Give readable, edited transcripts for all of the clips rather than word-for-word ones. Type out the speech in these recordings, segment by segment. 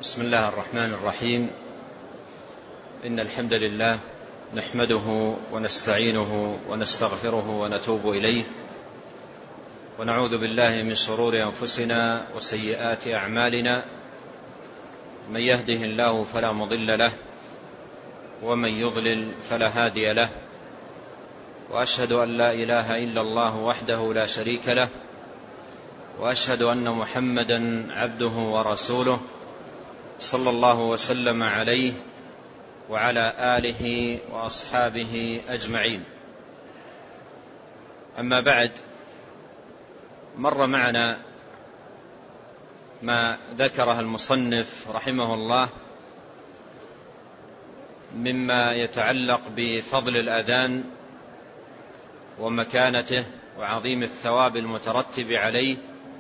بسم الله الرحمن الرحيم. إن الحمد لله نحمده ونستعينه ونستغفره ونتوب إليه، ونعوذ بالله من شرور أنفسنا وسيئات أعمالنا. من يهده الله فلا مضل له، ومن يضلل فلا هادي له، وأشهد أن لا إله إلا الله وحده لا شريك له، وأشهد أن محمدا عبده ورسوله صلى الله وسلم عليه وعلى آله وأصحابه أجمعين. أما بعد، مر معنا ما ذكره المصنف رحمه الله مما يتعلق بفضل الأذان ومكانته وعظيم الثواب المترتب عليه،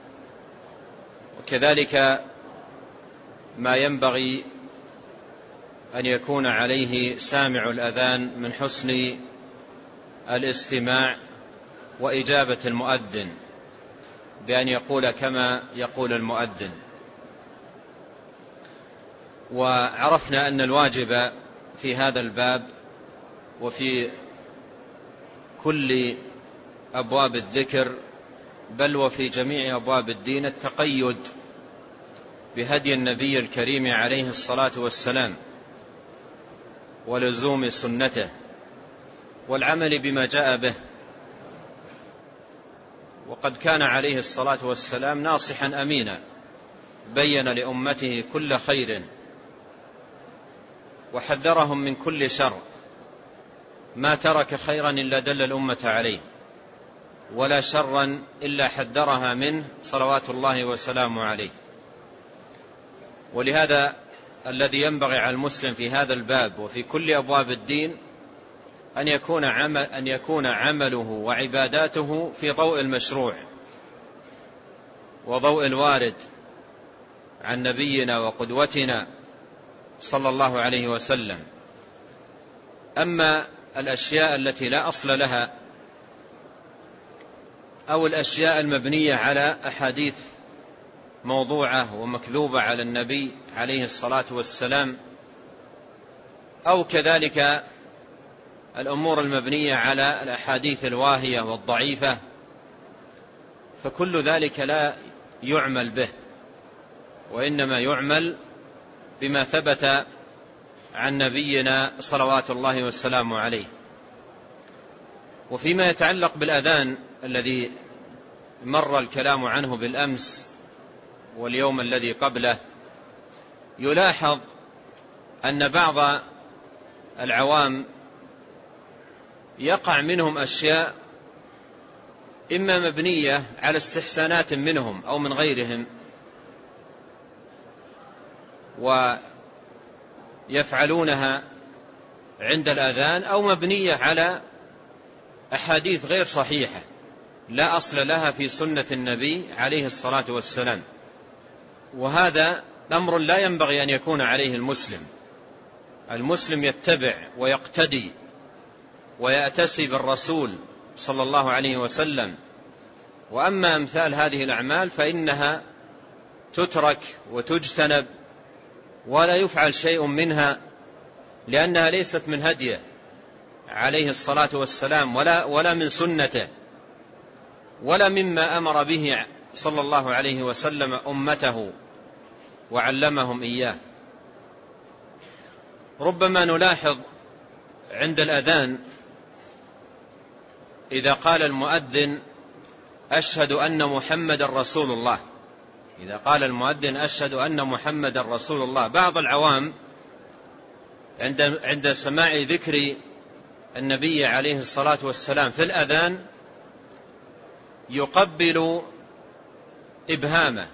وكذلك ما ينبغي أن يكون عليه سامع الأذان من حسن الاستماع وإجابة المؤذن بأن يقول كما يقول المؤذن. وعرفنا أن الواجب في هذا الباب وفي كل أبواب الذكر بل وفي جميع أبواب الدين التقيد بهدي النبي الكريم عليه الصلاة والسلام، ولزوم سنته، والعمل بما جاء به. وقد كان عليه الصلاة والسلام ناصحا أمينا، بين لأمته كل خير وحذرهم من كل شر، ما ترك خيرا إلا دل الأمة عليه، ولا شرا إلا حذرها منه صلوات الله وسلامه عليه. ولهذا الذي ينبغي على المسلم في هذا الباب وفي كل أبواب الدين أن يكون عمله وعباداته في ضوء المشروع وضوء الوارد عن نبينا وقدوتنا صلى الله عليه وسلم. أما الأشياء التي لا أصل لها أو الأشياء المبنية على أحاديث موضوعة ومكذوبة على النبي عليه الصلاة والسلام، أو كذلك الأمور المبنية على الأحاديث الواهية والضعيفة، فكل ذلك لا يعمل به، وإنما يعمل بما ثبت عن نبينا صلوات الله والسلام عليه. وفيما يتعلق بالأذان الذي مر الكلام عنه بالأمس واليوم الذي قبله، يلاحظ أن بعض العوام يقع منهم أشياء إما مبنية على استحسانات منهم أو من غيرهم، ويفعلونها عند الأذان، أو مبنية على أحاديث غير صحيحة لا أصل لها في سنة النبي عليه الصلاة والسلام. وهذا أمر لا ينبغي أن يكون عليه المسلم. المسلم يتبع ويقتدي ويأتسي بالرسول صلى الله عليه وسلم. وأما أمثال هذه الأعمال فإنها تترك وتجتنب ولا يفعل شيء منها، لأنها ليست من هديه عليه الصلاة والسلام ولا من سنته ولا مما أمر به صلى الله عليه وسلم أمته وعلمهم إياه. ربما نلاحظ عند الأذان إذا قال المؤذن أشهد أن محمد رسول الله، إذا قال المؤذن أشهد أن محمد رسول الله، بعض العوام عند سماع ذكر النبي عليه الصلاة والسلام في الأذان يقبل إبهامه،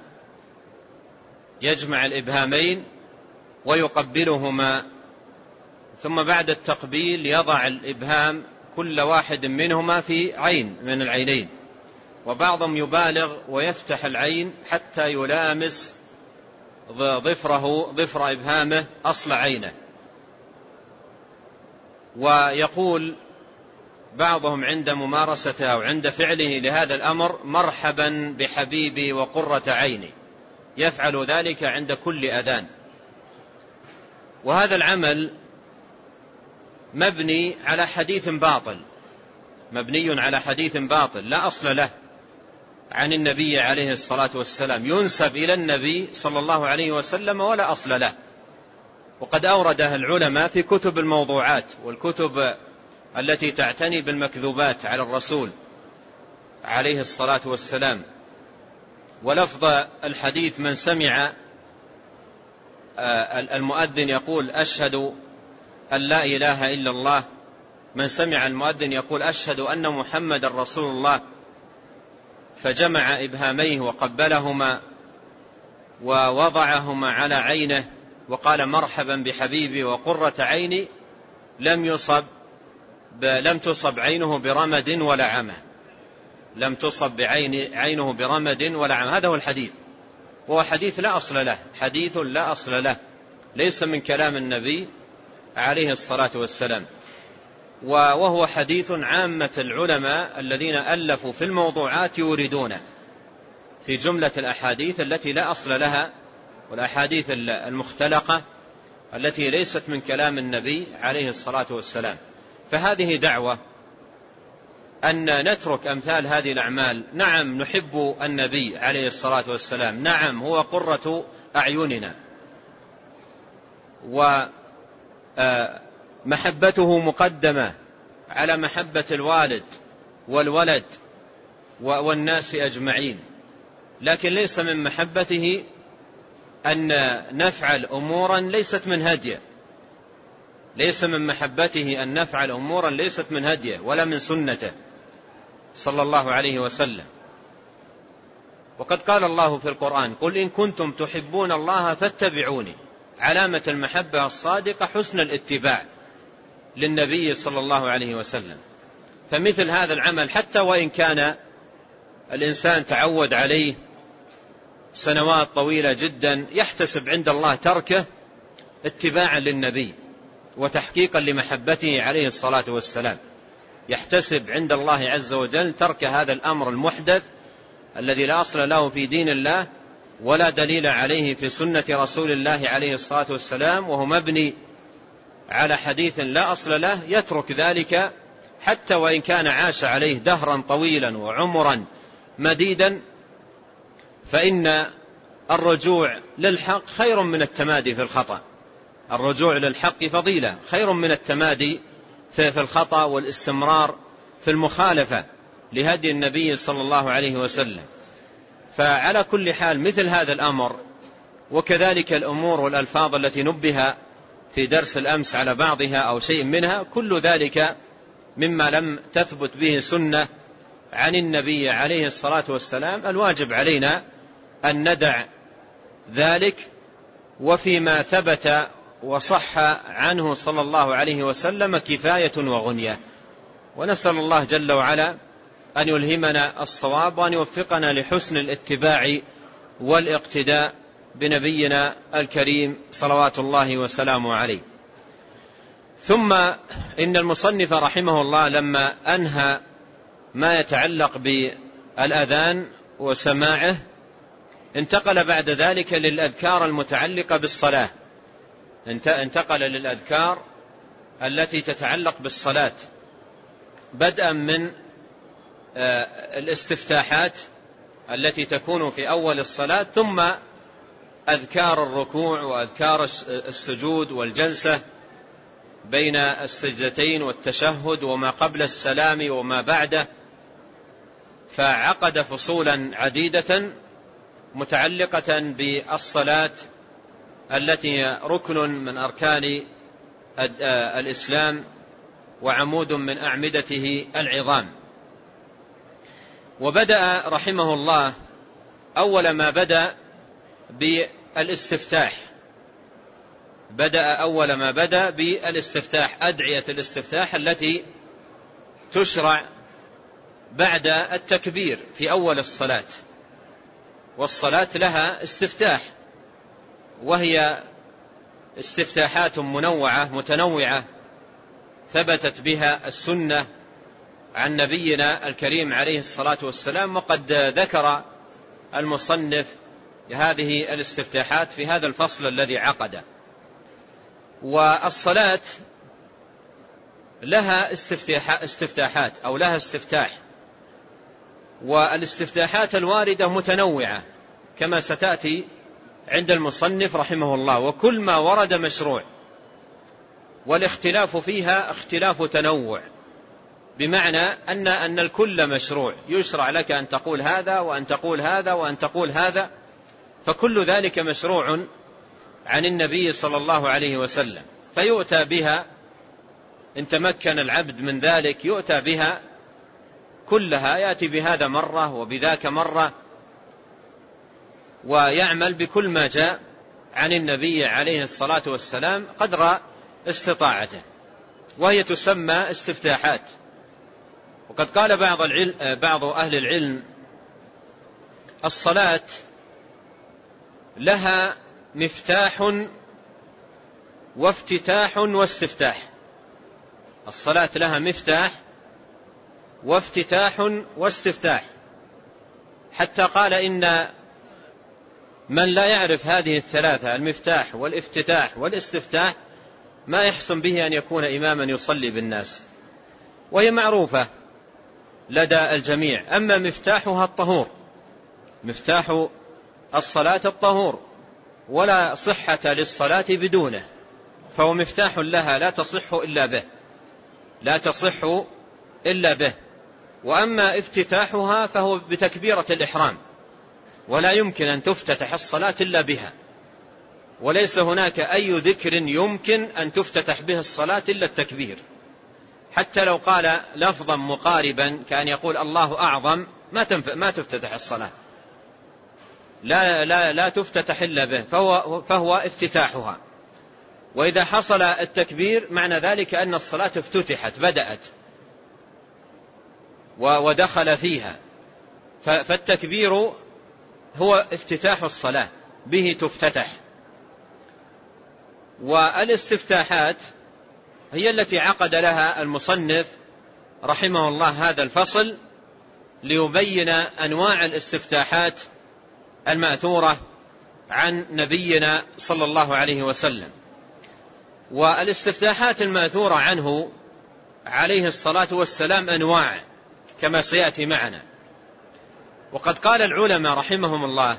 يجمع الإبهامين ويقبلهما، ثم بعد التقبيل يضع الإبهام كل واحد منهما في عين من العينين، وبعضهم يبالغ ويفتح العين حتى يلامس ظفر إبهامه أصل عينه. ويقول بعضهم عند ممارسته أو عند فعله لهذا الأمر مرحبا بحبيبي وقرة عيني، يفعل ذلك عند كل أذان. وهذا العمل مبني على حديث باطل، مبني على حديث باطل لا أصل له عن النبي عليه الصلاة والسلام، ينسب إلى النبي صلى الله عليه وسلم ولا أصل له. وقد أورده العلماء في كتب الموضوعات والكتب التي تعتني بالمكذوبات على الرسول عليه الصلاة والسلام. ولفظ الحديث: من سمع المؤذن يقول أشهد أن لا إله إلا الله، من سمع المؤذن يقول أشهد أن محمد رسول الله، فجمع إبهاميه وقبلهما ووضعهما على عينه وقال مرحبا بحبيبي وقرة عيني، لم تصب عينه برمد ولا عمى، لم تصب عينه برمد ولا عمى. هذا هو الحديث، وهو حديث لا أصل له، حديث لا أصل له، ليس من كلام النبي عليه الصلاة والسلام. وهو حديث عامة العلماء الذين ألفوا في الموضوعات يوردونه في جملة الأحاديث التي لا أصل لها، والأحاديث المختلقة التي ليست من كلام النبي عليه الصلاة والسلام. فهذه دعوة أن نترك أمثال هذه الأعمال. نعم نحب النبي عليه الصلاة والسلام، نعم هو قرة أعيننا، ومحبته مقدمة على محبة الوالد والولد والناس أجمعين، لكن ليس من محبته أن نفعل أمورا ليست من هديه، ليس من محبته أن نفعل أمورا ليست من هديه ولا من سنته صلى الله عليه وسلم. وقد قال الله في القرآن: قل إن كنتم تحبون الله فاتبعوني. علامة المحبة الصادقة حسن الاتباع للنبي صلى الله عليه وسلم. فمثل هذا العمل حتى وإن كان الإنسان تعود عليه سنوات طويلة جدا، يحتسب عند الله تركه اتباعا للنبي وتحقيقا لمحبته عليه الصلاة والسلام، يحتسب عند الله عز وجل ترك هذا الأمر المحدث الذي لا أصل له في دين الله ولا دليل عليه في سنة رسول الله عليه الصلاة والسلام، وهو مبني على حديث لا أصل له. يترك ذلك حتى وإن كان عاش عليه دهرا طويلا وعمرا مديدا، فإن الرجوع للحق خير من التمادي في الخطأ. الرجوع للحق فضيلة خير من التمادي في الخطأ والاستمرار في المخالفة لهدي النبي صلى الله عليه وسلم. فعلى كل حال مثل هذا الأمر، وكذلك الأمور والألفاظ التي نبه في درس الأمس على بعضها أو شيء منها، كل ذلك مما لم تثبت به سنة عن النبي عليه الصلاة والسلام. الواجب علينا أن ندع ذلك، وفيما ثبت وصح عنه صلى الله عليه وسلم كفاية وغنية. ونسأل الله جل وعلا أن يلهمنا الصواب وأن يوفقنا لحسن الاتباع والاقتداء بنبينا الكريم صلوات الله وسلامه عليه. ثم إن المصنف رحمه الله لما أنهى ما يتعلق بالأذان وسماعه، انتقل بعد ذلك للأذكار المتعلقة بالصلاة، انتقل للأذكار التي تتعلق بالصلاة، بدءا من الاستفتاحات التي تكون في أول الصلاة، ثم أذكار الركوع وأذكار السجود والجلسة بين السجدتين والتشهد وما قبل السلام وما بعده. فعقد فصولا عديدة متعلقة بالصلاة التي ركن من أركان الإسلام وعمود من أعمدته العظام. وبدأ رحمه الله أول ما بدأ بالاستفتاح، أدعية الاستفتاح التي تشرع بعد التكبير في أول الصلاة. والصلاة لها استفتاح، وهي استفتاحات متنوعة ثبتت بها السنة عن نبينا الكريم عليه الصلاة والسلام. وقد ذكر المصنف هذه الاستفتاحات في هذا الفصل الذي عقد. والصلاة لها استفتاحات أو لها استفتاح، والاستفتاحات الواردة متنوعة كما ستأتي عند المصنف رحمه الله، وكل ما ورد مشروع، والاختلاف فيها اختلاف تنوع، بمعنى أن الكل مشروع، يشرع لك أن تقول هذا وأن تقول هذا وأن تقول هذا، فكل ذلك مشروع عن النبي صلى الله عليه وسلم، فيؤتى بها إن تمكن العبد من ذلك، يؤتى بها كلها، يأتي بهذا مرة وبذاك مرة، ويعمل بكل ما جاء عن النبي عليه الصلاة والسلام قدر استطاعته، وهي تسمى استفتاحات. وقد قال بعض أهل العلم: الصلاة لها مفتاح وافتتاح واستفتاح. الصلاة لها مفتاح وافتتاح واستفتاح، حتى قال إن من لا يعرف هذه الثلاثة، المفتاح والافتتاح والاستفتاح، ما يحسن به أن يكون إماما يصلي بالناس، وهي معروفة لدى الجميع. أما مفتاحها الطهور، مفتاح الصلاة الطهور، ولا صحة للصلاة بدونه، فهو مفتاح لها لا تصح إلا به، لا تصح إلا به. وأما افتتاحها فهو بتكبيرة الإحرام، ولا يمكن أن تفتتح الصلاة إلا بها، وليس هناك أي ذكر يمكن أن تفتتح به الصلاة إلا التكبير، حتى لو قال لفظا مقاربا كأن يقول الله أعظم ما تفتتح الصلاة، لا تفتتح إلا به، فهو افتتاحها. وإذا حصل التكبير معنى ذلك أن الصلاة افتتحت، بدأت ودخل فيها، فالتكبير هو افتتاح الصلاة، به تفتتح. والاستفتاحات هي التي عقد لها المصنف رحمه الله هذا الفصل، ليبين أنواع الاستفتاحات المأثورة عن نبينا صلى الله عليه وسلم. والاستفتاحات المأثورة عنه عليه الصلاة والسلام أنواع كما سيأتي معنا. وقد قال العلماء رحمهم الله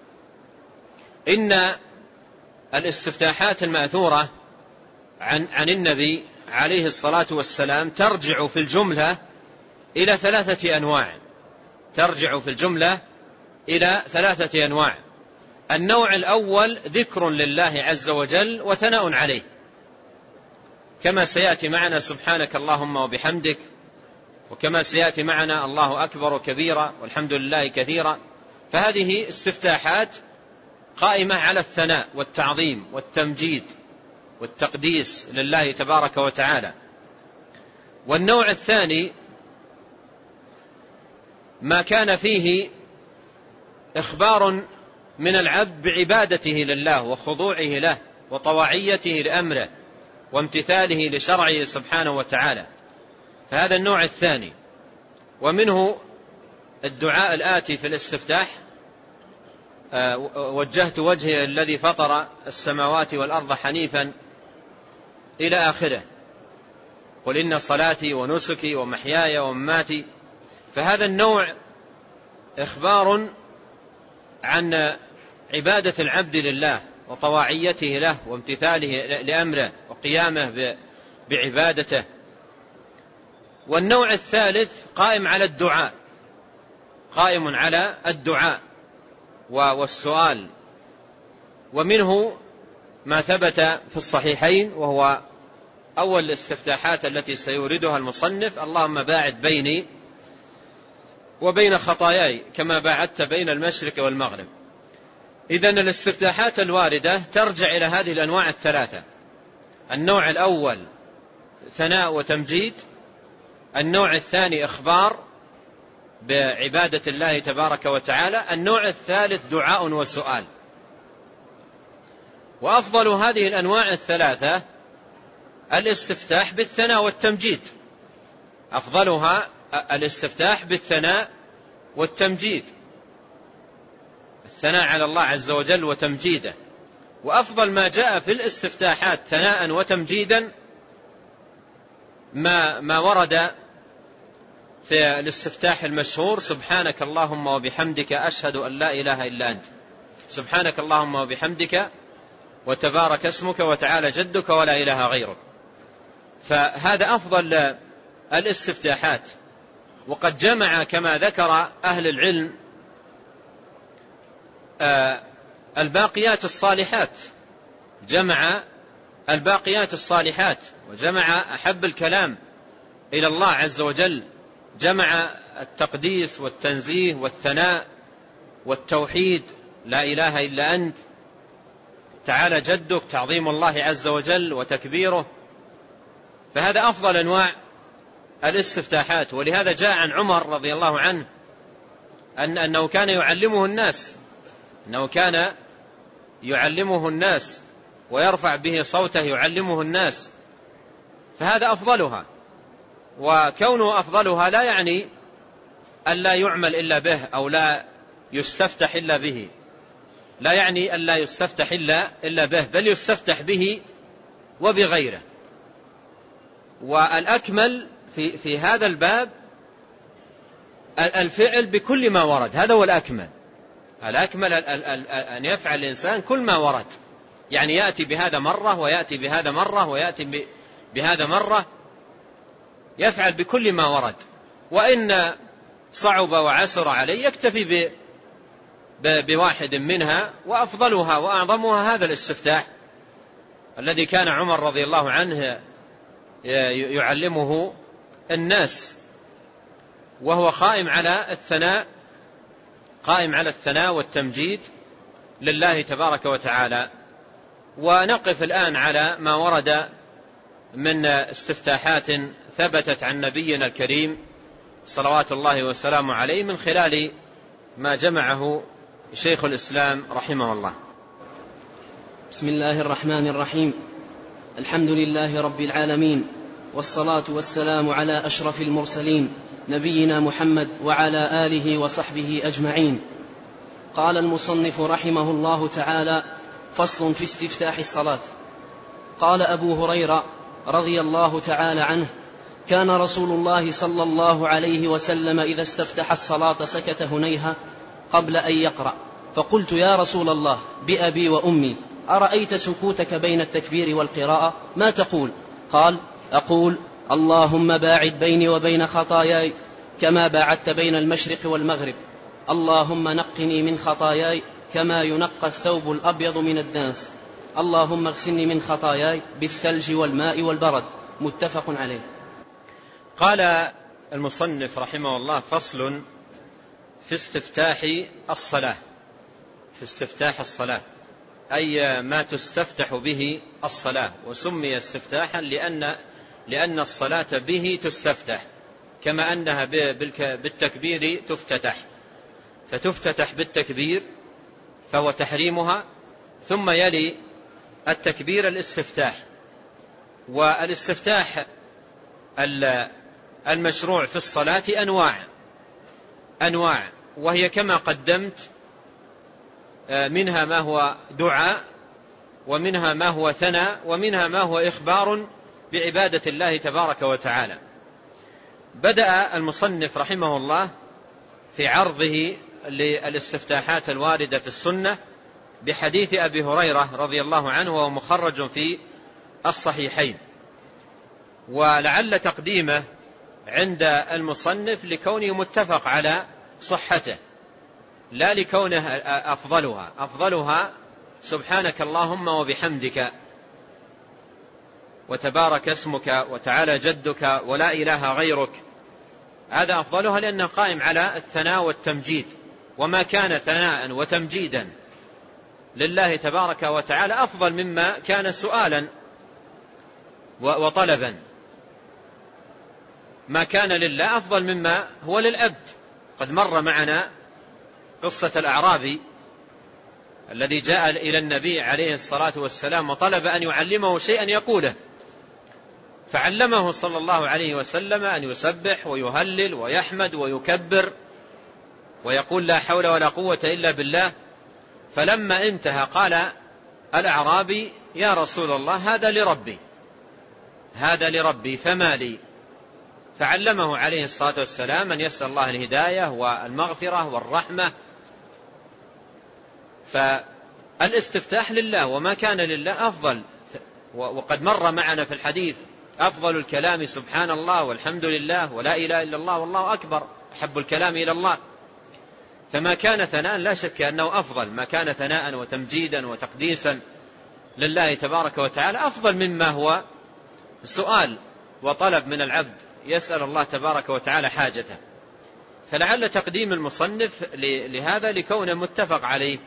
إن الاستفتاحات المأثورة عن النبي عليه الصلاة والسلام ترجع في الجملة إلى 3 أنواع، ترجع في الجملة إلى 3 أنواع. النوع الأول ذكر لله عز وجل وثناء عليه، كما سيأتي معنا سبحانك اللهم وبحمدك، وكما سيأتي معنا الله أكبر كبيرا والحمد لله كثيرا. فهذه استفتاحات قائمة على الثناء والتعظيم والتمجيد والتقديس لله تبارك وتعالى. والنوع الثاني ما كان فيه إخبار من العبد بعبادته لله وخضوعه له وطواعيته لأمره وامتثاله لشرعه سبحانه وتعالى، فهذا النوع الثاني. ومنه الدعاء الآتي في الاستفتاح: وجهت وجهي الذي فطر السماوات والأرض حنيفا إلى آخره، قل إن صلاتي ونسكي ومحياي ومماتي. فهذا النوع إخبار عن عبادة العبد لله وطواعيته له وامتثاله لأمره وقيامه بعبادته. والنوع الثالث قائم على الدعاء، قائم على الدعاء والسؤال. ومنه ما ثبت في الصحيحين، وهو أول الاستفتاحات التي سيوردها المصنف: اللهم باعد بيني وبين خطاياي كما باعدت بين المشرق والمغرب. إذن الاستفتاحات الواردة ترجع إلى هذه الأنواع الثلاثة: النوع الأول ثناء وتمجيد، النوع الثاني إخبار بعبادة الله تبارك وتعالى، النوع الثالث دعاء وسؤال. وأفضل هذه الأنواع الثلاثة الاستفتاح بالثناء والتمجيد، أفضلها الاستفتاح بالثناء والتمجيد، الثناء على الله عز وجل وتمجيده. وأفضل ما جاء في الاستفتاحات ثناء وتمجيدا ما ورد في الاستفتاح المشهور: سبحانك اللهم وبحمدك أشهد أن لا إله إلا أنت، سبحانك اللهم وبحمدك وتبارك اسمك وتعالى جدك ولا إله غيرك. فهذا أفضل الاستفتاحات. وقد جمع كما ذكر أهل العلم الباقيات الصالحات، جمع الباقيات الصالحات، وجمع أحب الكلام إلى الله عز وجل، جمع التقديس والتنزيه والثناء والتوحيد، لا إله إلا أنت، تعالى جدك، تعظيم الله عز وجل وتكبيره. فهذا أفضل أنواع الاستفتاحات. ولهذا جاء عن عمر رضي الله عنه أنه كان يعلمه الناس ويرفع به صوته يعلمه الناس، فهذا أفضلها. وكونه أفضلها لا يعني أن لا يعمل إلا به أو لا يستفتح إلا به، لا يعني أن لا يستفتح إلا به، بل يستفتح به وبغيره. والأكمل في هذا الباب الفعل بكل ما ورد، هذا هو الأكمل. الأكمل أن يفعل الإنسان كل ما ورد، يعني يأتي بهذا مرة ويأتي بهذا مرة ويأتي بهذا مرة، يفعل بكل ما ورد. وإن صعب وعسر عليه يكتفي بواحد منها، وأفضلها وأعظمها هذا الاستفتاح الذي كان عمر رضي الله عنه يعلمه الناس، وهو قائم على الثناء والتمجيد لله تبارك وتعالى. ونقف الآن على ما ورد من استفتاحات ثبتت عن نبينا الكريم صلوات الله وسلامه عليه من خلال ما جمعه شيخ الإسلام رحمه الله. بسم الله الرحمن الرحيم. الحمد لله رب العالمين، والصلاة والسلام على أشرف المرسلين نبينا محمد وعلى آله وصحبه أجمعين. قال المصنف رحمه الله تعالى: فصل في استفتاح الصلاة. قال أبو هريرة رضي الله تعالى عنه: كان رسول الله صلى الله عليه وسلم إذا استفتح الصلاة سكت هنيها قبل أن يقرأ، فقلت: يا رسول الله، بأبي وأمي، أرأيت سكوتك بين التكبير والقراءة ما تقول؟ قال: أقول: اللهم باعد بيني وبين خطاياي كما باعدت بين المشرق والمغرب، اللهم نقني من خطاياي كما ينقى الثوب الأبيض من الدنس، اللهم اغسلني من خطاياي بالثلج والماء والبرد. متفق عليه. قال المصنف رحمه الله: فصل في استفتاح الصلاة. في استفتاح الصلاة أي ما تستفتح به الصلاة، وسمي استفتاحا لأن الصلاة به تستفتح، كما أنها بالتكبير تفتتح، فتفتتح بالتكبير فهو تحريمها، ثم يلي التكبير الاستفتاح. والاستفتاح المشروع في الصلاة أنواع، وهي كما قدمت، منها ما هو دعاء، ومنها ما هو ثناء، ومنها ما هو إخبار بعبادة الله تبارك وتعالى. بدأ المصنف رحمه الله في عرضه للاستفتاحات الواردة في السنة بحديث أبي هريرة رضي الله عنه، وهو مخرج في الصحيحين. ولعل تقديمه عند المصنف لكونه متفق على صحته، لا لكونه أفضلها سبحانك اللهم وبحمدك وتبارك اسمك وتعالى جدك ولا إله غيرك، هذا أفضلها لأنه قائم على الثناء والتمجيد. وما كان ثناء وتمجيدا لله تبارك وتعالى أفضل مما كان سؤالا وطلبا. ما كان لله أفضل مما هو للعبد. قد مر معنا قصة الأعرابي الذي جاء إلى النبي عليه الصلاة والسلام وطلب أن يعلمه شيئا يقوله، فعلمه صلى الله عليه وسلم أن يسبح ويهلل ويحمد ويكبر ويقول لا حول ولا قوة إلا بالله. فلما انتهى قال الأعرابي: يا رسول الله هذا لربي فما لي؟ فعلمه عليه الصلاة والسلام أن يسأل الله الهداية والمغفرة والرحمة. فالاستفتاح لله، وما كان لله أفضل. وقد مر معنا في الحديث: أفضل الكلام سبحان الله والحمد لله ولا إله إلا الله والله أكبر، أحب الكلام إلى الله. فما كان ثناء لا شك أنه أفضل، ما كان ثناء وتمجيدا وتقديسا لله تبارك وتعالى أفضل مما هو سؤال وطلب من العبد يسأل الله تبارك وتعالى حاجته. فلعل تقديم المصنف لهذا لكونه متفق عليه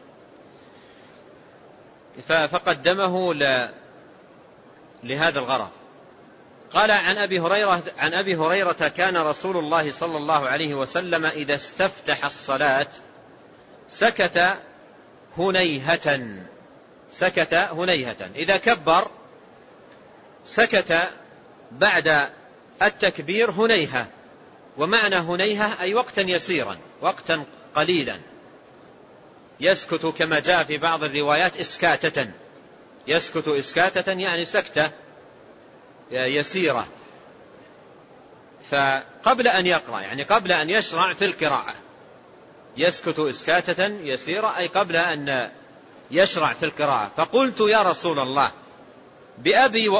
فقدمه لهذا الغرض. قال: عن أبي هريرة: كان رسول الله صلى الله عليه وسلم إذا استفتح الصلاة سكت هنيهة. إذا كبر سكت بعد التكبير هنيهة. ومعنى هنيهة أي وقتا يسيرا، وقتا قليلا. يسكت كما جاء في بعض الروايات إسكاتة، يسكت إسكاتة يعني سكتة يسيرة. فقبل أن يقرأ يعني قبل أن يشرع في القراءة، يسكت إسكاتة يسيرة أي قبل أن يشرع في القراءة. فقلت: يا رسول الله، بأبي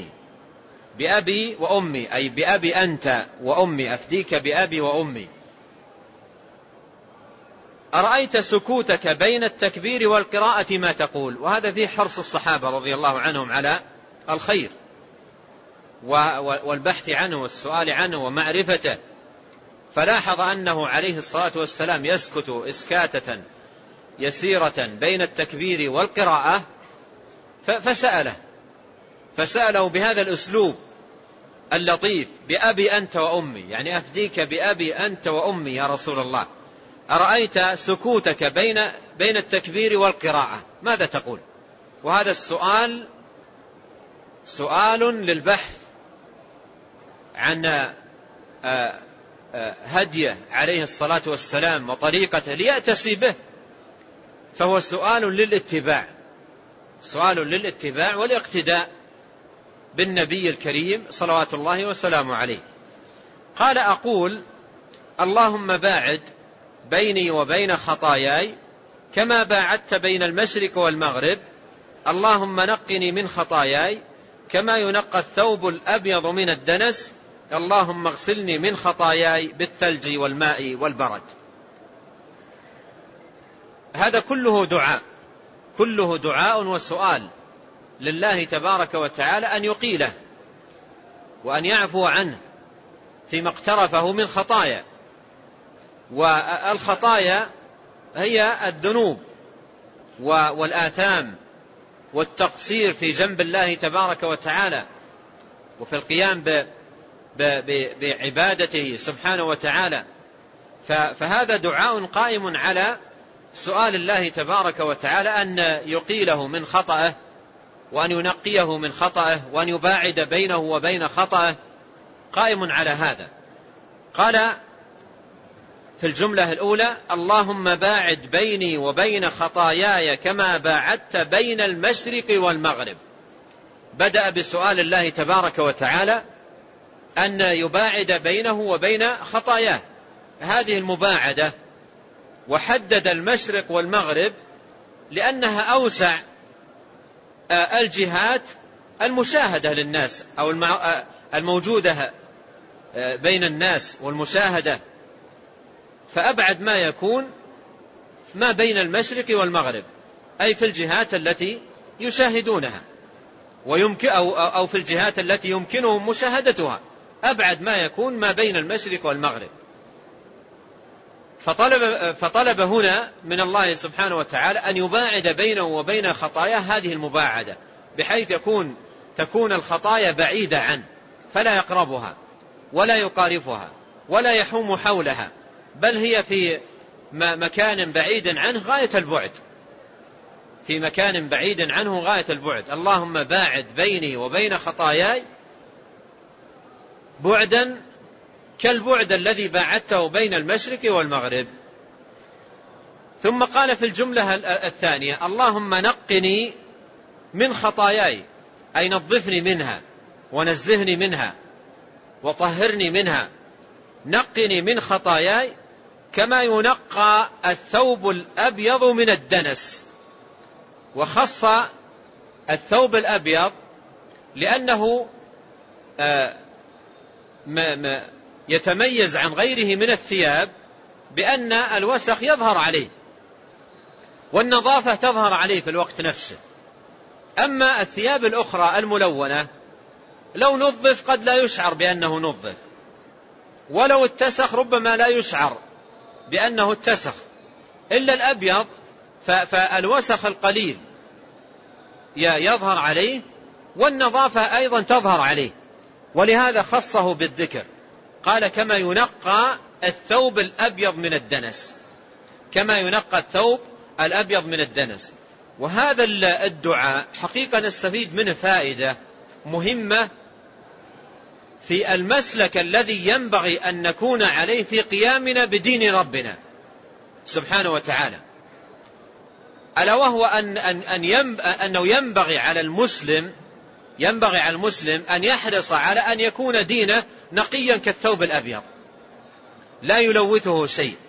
وأمي أي بأبي أنت وأمي، أفديك بأبي وأمي، أرأيت سكوتك بين التكبير والقراءة ما تقول؟ وهذا فيه حرص الصحابة رضي الله عنهم على الخير والبحث عنه والسؤال عنه ومعرفته. فلاحظ أنه عليه الصلاة والسلام يسكت إسكاتة يسيرة بين التكبير والقراءة، فسأله بهذا الأسلوب اللطيف: بأبي أنت وأمي، يعني أفديك بأبي أنت وأمي يا رسول الله، أرأيت سكوتك بين التكبير والقراءة ماذا تقول؟ وهذا السؤال سؤال للبحث عن هديه عليه الصلاة والسلام وطريقته ليأتسي به، فهو سؤال للاتباع والاقتداء بالنبي الكريم صلوات الله وسلامه عليه. قال: أقول: اللهم باعد بيني وبين خطاياي كما باعدت بين المشرق والمغرب، اللهم نقني من خطاياي كما ينقى الثوب الأبيض من الدنس، اللهم اغسلني من خطاياي بالثلج والماء والبرد. هذا كله دعاء وسؤال لله تبارك وتعالى أن يقيله وأن يعفو عنه فيما اقترفه من خطايا. والخطايا هي الذنوب والآثام والتقصير في جنب الله تبارك وتعالى وفي القيام بعبادته سبحانه وتعالى. فهذا دعاء قائم على سؤال الله تبارك وتعالى أن يقيله من خطأه وأن ينقيه من خطأه وأن يباعد بينه وبين خطأه، قائم على هذا. قال في الجملة الأولى: اللهم باعد بيني وبين خطاياي كما باعدت بين المشرق والمغرب. بدأ بسؤال الله تبارك وتعالى أن يباعد بينه وبين خطاياه هذه المباعدة، وحدد المشرق والمغرب لأنها أوسع الجهات المشاهدة للناس أو الموجودة بين الناس والمشاهدة، فأبعد ما يكون ما بين المشرق والمغرب، أي في الجهات التي يشاهدونها أو في الجهات التي يمكنهم مشاهدتها، أبعد ما يكون ما بين المشرق والمغرب. فطلب هنا من الله سبحانه وتعالى أن يباعد بينه وبين خطاياه هذه المباعدة، بحيث تكون الخطايا بعيدة عنه فلا يقربها ولا يقارفها ولا يحوم حولها، بل هي في مكان بعيد عنه غاية البعد، في مكان بعيد عنه غاية البعد. اللهم باعد بيني وبين خطاياي بعدا كالبعد الذي باعدته بين المشرق والمغرب. ثم قال في الجملة الثانية: اللهم نقني من خطاياي، أي نظفني منها ونزهني منها وطهرني منها. نقني من خطاياي كما ينقى الثوب الأبيض من الدنس. وخص الثوب الأبيض لأنه يتميز عن غيره من الثياب بأن الوسخ يظهر عليه والنظافة تظهر عليه في الوقت نفسه. أما الثياب الأخرى الملونة لو نظف قد لا يشعر بأنه نظف، ولو اتسخ ربما لا يشعر بأنه اتسخ. إلا الأبيض فالوسخ القليل يظهر عليه والنظافة أيضا تظهر عليه، ولهذا خصه بالذكر. قال: كما ينقى الثوب الأبيض من الدنس، كما ينقى الثوب الأبيض من الدنس. وهذا الدعاء حقيقة نستفيد منه فائدة مهمة في المسلك الذي ينبغي أن نكون عليه في قيامنا بدين ربنا سبحانه وتعالى، ألا وهو أنه ينبغي على المسلم أن يحرص على أن يكون دينه نقيا كالثوب الأبيض، لا يلوثه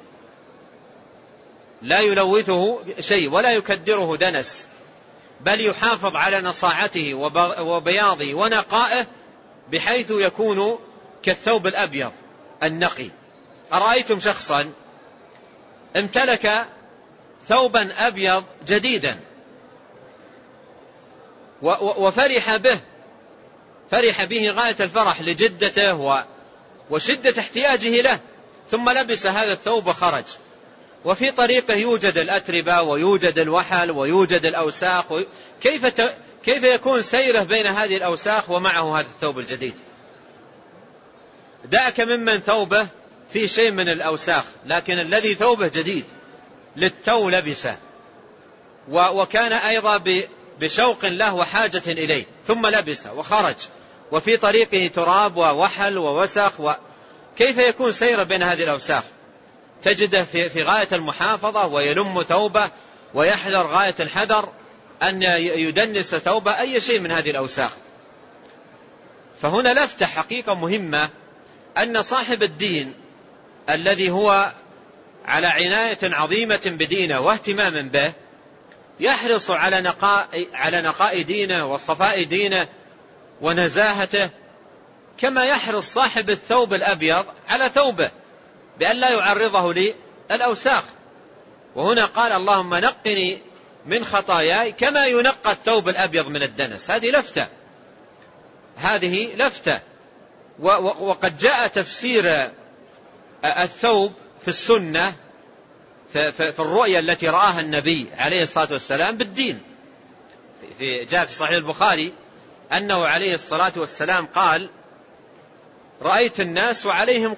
شيء ولا يكدره دنس، بل يحافظ على نصاعته وبياضه ونقائه بحيث يكون كالثوب الأبيض النقي. أرأيتم شخصا امتلك ثوبا أبيض جديدا وفرح به غاية الفرح لجدته وشدة احتياجه له، ثم لبس هذا الثوب وخرج، وفي طريقه يوجد الأتربة ويوجد الوحل ويوجد الأوساخ، كيف يكون سيره بين هذه الأوساخ ومعه هذا الثوب الجديد؟ دعك ممن ثوبه في شيء من الأوساخ، لكن الذي ثوبه جديد للتو لبسه، وكان أيضا بشوق له وحاجة إليه، ثم لبسه وخرج، وفي طريقه تراب ووحل ووسخ، كيف يكون سيره بين هذه الأوساخ؟ تجده في غاية المحافظة ويلم ثوبه ويحذر غاية الحذر أن يدنس ثوبه أي شيء من هذه الأوساخ. فهنا لفتة حقيقة مهمة، أن صاحب الدين الذي هو على عناية عظيمة بدينه واهتمام به يحرص على نقاء دينه وصفاء دينه ونزاهته، كما يحرص صاحب الثوب الأبيض على ثوبه بأن لا يعرضه للأوساخ. وهنا قال: اللهم نقني من خطاياي كما ينقى الثوب الأبيض من الدنس. هذه لفتة. وقد جاء تفسير الثوب في السنة في الرؤيا التي رآها النبي عليه الصلاة والسلام بالدين. جاء في صحيح البخاري أنه عليه الصلاة والسلام قال: رأيت الناس وعليهم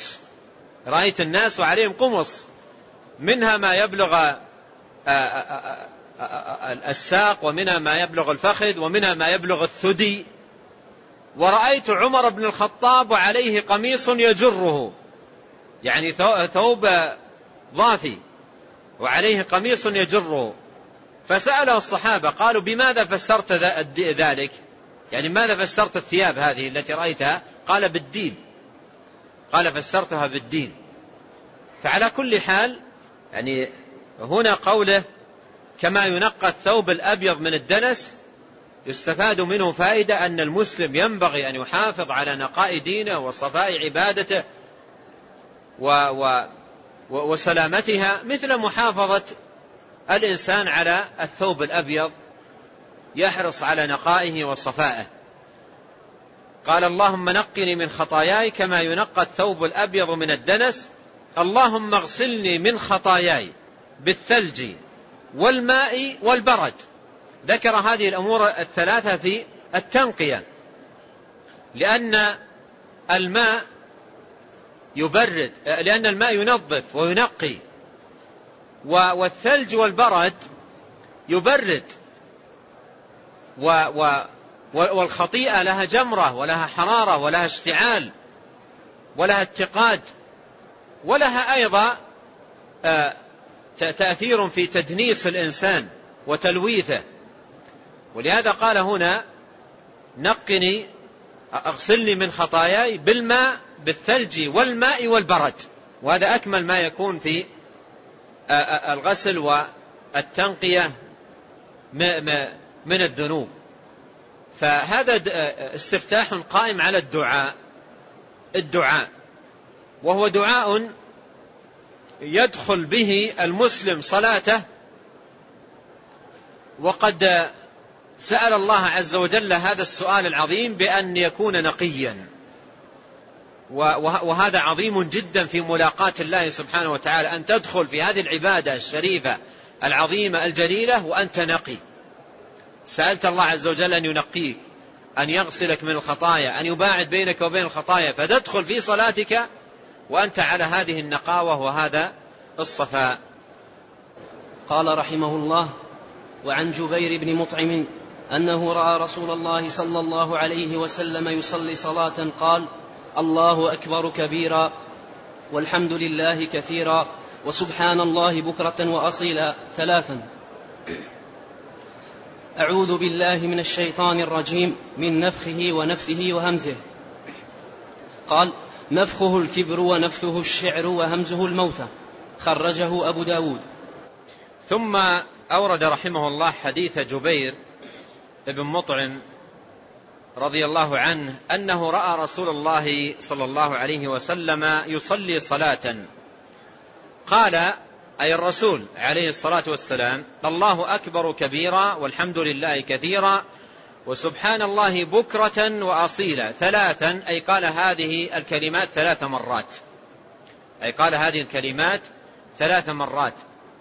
قمص منها ما يبلغ الساق، ومنها ما يبلغ الفخذ، ومنها ما يبلغ الثدي. ورأيت عمر بن الخطاب وعليه قميص يجره، يعني ثوب ضافي وعليه قميص يجره. فسأله الصحابة قالوا: بماذا فسرت ذلك؟ يعني ماذا فسرت الثياب هذه التي رأيتها؟ قال: بالدين. قال: فسرتها بالدين. فعلى كل حال يعني هنا قوله كما ينقى الثوب الأبيض من الدنس يستفاد منه فائدة، أن المسلم ينبغي أن يحافظ على نقاء دينه وصفاء عبادته وسلامتها، مثل محافظة الإنسان على الثوب الأبيض، يحرص على نقائه وصفائه. قال: اللهم نقني من خطاياي كما ينقى الثوب الأبيض من الدنس، اللهم اغسلني من خطاياي بالثلج والماء والبرد. ذكر هذه الأمور الثلاثة في التنقية، لأن الماء يبرد، لأن الماء ينظف وينقي، والثلج والبرد يبرد، والخطيئة لها جمرة ولها حرارة ولها اشتعال ولها اتقاد، ولها أيضا تأثير في تدنيس الإنسان وتلويثه، ولهذا قال هنا نقني اغسلني من خطاياي بالماء بالثلج والماء والبرد، وهذا أكمل ما يكون في الغسل والتنقية من الذنوب. فهذا استفتاح قائم على الدعاء، وهو دعاء يدخل به المسلم صلاته وقد سأل الله عز وجل هذا السؤال العظيم بأن يكون نقيا، وهذا عظيم جدا في ملاقاة الله سبحانه وتعالى، أن تدخل في هذه العبادة الشريفة العظيمة الجليلة وأنت نقي. سألت الله عز وجل أن ينقيك، أن يغسلك من الخطايا، أن يباعد بينك وبين الخطايا، فتدخل في صلاتك وأنت على هذه النقاوة وهذا الصفاء. قال رحمه الله: وعن جبير بن مطعم أنه رأى رسول الله صلى الله عليه وسلم يصلي صلاة قال: الله أكبر كبيرا والحمد لله كثيرا وسبحان الله بكرة وأصيلا 3. أعوذ بالله من الشيطان الرجيم من نفخه ونفثه وهمزه. قال: نفخه الكبر ونفثه الشعر وهمزه الموتى، خرجه أبو داود. ثم أورد رحمه الله حديث جبير بن مطعم رضي الله عنه أنه رأى رسول الله صلى الله عليه وسلم يصلي صلاة، قال أي الرسول عليه الصلاة والسلام: الله أكبر كبيرا والحمد لله كثيرا وسبحان الله بكرة وأصيلا 3، أي قال هذه الكلمات 3 مرات، أي قال هذه الكلمات 3 مرات.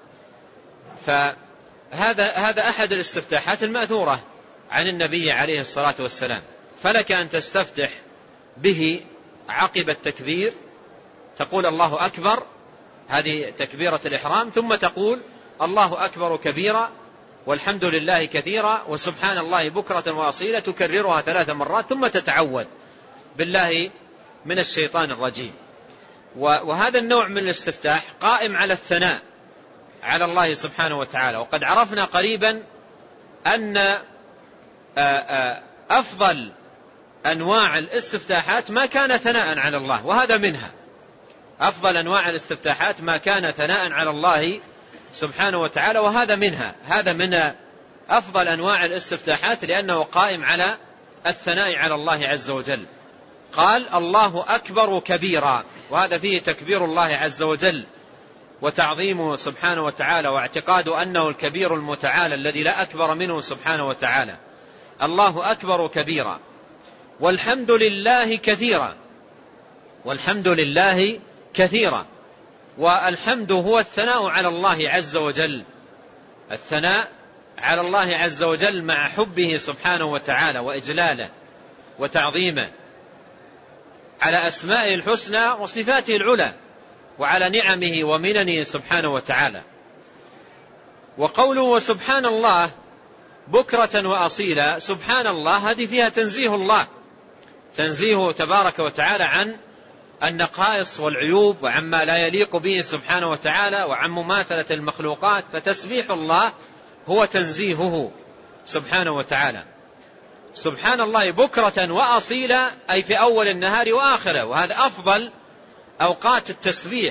فهذا أحد الاستفتاحات المأثورة عن النبي عليه الصلاة والسلام، فلك أن تستفتح به عقب التكبير، تقول الله أكبر، هذه تكبيرة الإحرام، ثم تقول الله أكبر كبيرا والحمد لله كثيرا وسبحان الله بكرة وأصيلا، تكررها 3 مرات، ثم تتعوذ بالله من الشيطان الرجيم. وهذا النوع من الاستفتاح قائم على الثناء على الله سبحانه وتعالى. وقد عرفنا قريبا أن أفضل أنواع الاستفتاحات ما كان ثناء على الله، وهذا منها. أفضل أنواع الاستفتاحات ما كان ثناء على الله سبحانه وتعالى، وهذا منها. هذا من أفضل أنواع الاستفتاحات لأنه قائم على الثناء على الله عز وجل. قال: الله أكبر كبيرا، وهذا فيه تكبير الله عز وجل وتعظيمه سبحانه وتعالى، واعتقاد أنه الكبير المتعالى الذي لا أكبر منه سبحانه وتعالى. الله أكبر كبيرا والحمد لله كثيرا، والحمد لله كثيرا. والحمد هو الثناء على الله عز وجل، الثناء على الله عز وجل مع حبه سبحانه وتعالى وإجلاله وتعظيمه على أسمائه الحسنى وصفاته العلى، وعلى نعمه ومننه سبحانه وتعالى. وقوله وسبحان الله بكرة وأصيلا، سبحان الله هذه فيها تنزيه الله، تنزيه تبارك وتعالى عن النقائص والعيوب وعما لا يليق به سبحانه وتعالى وعن مماثلة المخلوقات، فتسبيح الله هو تنزيهه سبحانه وتعالى. سبحان الله بكرة وأصيلا، أي في أول النهار وآخره، وهذا أفضل أوقات التسبيح.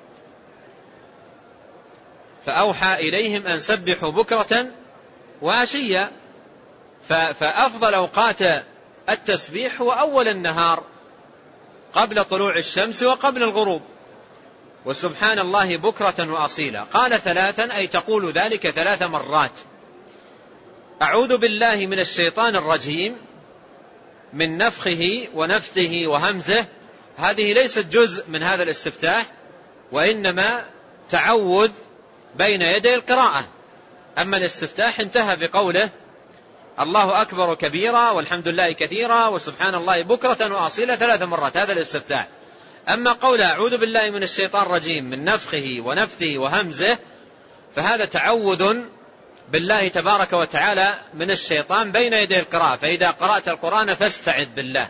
فأوحى إليهم أن سبحوا بكرة وعشيا، فأفضل أوقات التسبيح هو أول النهار قبل طلوع الشمس وقبل الغروب. وسبحان الله بكرة وأصيلا قال 3، أي تقول ذلك 3 مرات. أعوذ بالله من الشيطان الرجيم من نفخه ونفثه وهمزه، هذه ليست جزء من هذا الاستفتاح، وإنما تعوذ بين يدي القراءة. أما الاستفتاح انتهى بقوله الله أكبر كبيرا والحمد لله كثيرا وسبحان الله بكرة وأصيلا 3 مرات، هذا الاستفتاح. أما قول أعوذ بالله من الشيطان الرجيم من نفخه ونفثه وهمزه، فهذا تعوذ بالله تبارك وتعالى من الشيطان بين يدي القراءة، فإذا قرأت القرآن فاستعذ بالله،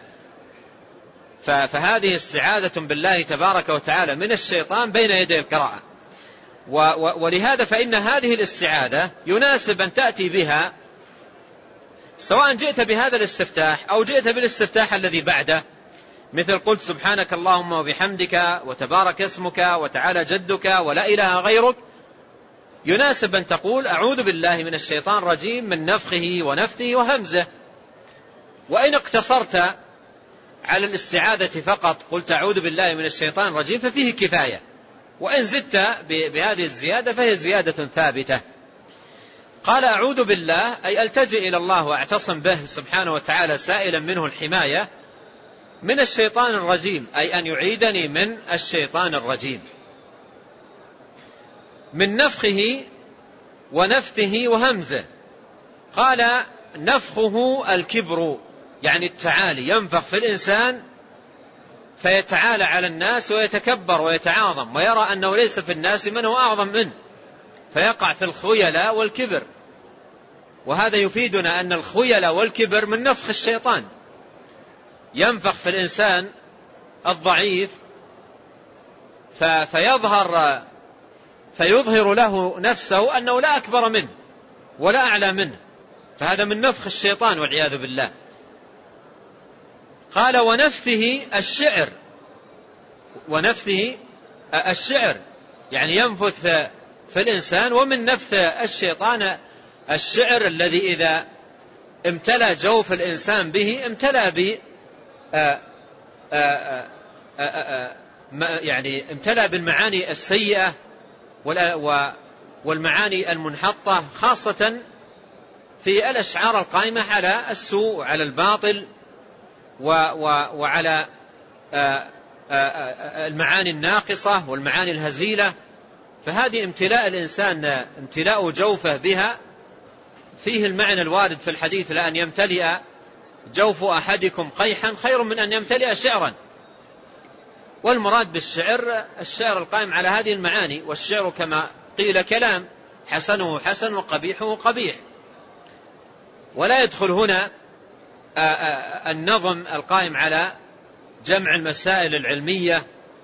فهذه استعاذة بالله تبارك وتعالى من الشيطان بين يدي القراءة. ولهذا فإن هذه الاستعاذة يناسب أن تأتي بها سواء جئت بهذا الاستفتاح أو جئت بالاستفتاح الذي بعده، مثل قلت سبحانك اللهم وبحمدك وتبارك اسمك وتعالى جدك ولا إله غيرك. يناسب أن تقول أعوذ بالله من الشيطان الرجيم من نفخه ونفثه وهمزه. وإن اقتصرت على الاستعاذة فقط قلت أعوذ بالله من الشيطان الرجيم ففيه كفاية، وإن زدت بهذه الزيادة فهي زيادة ثابتة. قال أعوذ بالله أي ألتجئ إلى الله وأعتصم به سبحانه وتعالى سائلا منه الحماية من الشيطان الرجيم، أي أن يعيدني من الشيطان الرجيم. من نفخه ونفثه وهمزه. قال نفخه الكبر، يعني التعالي، ينفخ في الإنسان فيتعالى على الناس ويتكبر ويتعاظم ويرى أنه ليس في الناس من هو أعظم منه، فيقع في الخيلاء والكبر. وهذا يفيدنا أن الخيلاء والكبر من نفخ الشيطان، ينفخ في الإنسان الضعيف فيظهر له نفسه أنه لا أكبر منه ولا أعلى منه، فهذا من نفخ الشيطان والعياذ بالله. قال ونفثه الشعر، ونفثه الشعر يعني ينفث في الإنسان. ومن نفث الشيطان الشعر الذي إذا امتلأ جوف الإنسان به امتلأ يعني امتلأ بالمعاني السيئة والمعاني المنحطة، خاصة في الأشعار القائمة على السوء وعلى الباطل وعلى المعاني الناقصة والمعاني الهزيلة. فهذه امتلاء الإنسان امتلاء جوفه بها فيه المعنى الوارد في الحديث لأن يمتلئ جوف أحدكم قيحا خير من أن يمتلئ شعرا. والمراد بالشعر الشعر القائم على هذه المعاني، والشعر كما قيل كلام حسنه حسن وقبيحه قبيح. ولا يدخل هنا النظم القائم على جمع المسائل العلمية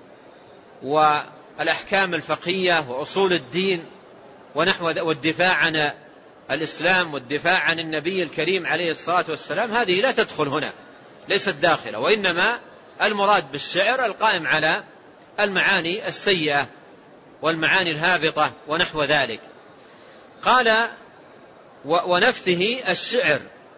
والأحكام الفقهية وأصول الدين ونحو والدفاع عن الإسلام والدفاع عن النبي الكريم عليه الصلاة والسلام، هذه لا تدخل هنا، ليست داخلة. وإنما المراد بالشعر القائم على المعاني السيئة والمعاني الهابطة ونحو ذلك. قال ونفثه الشعر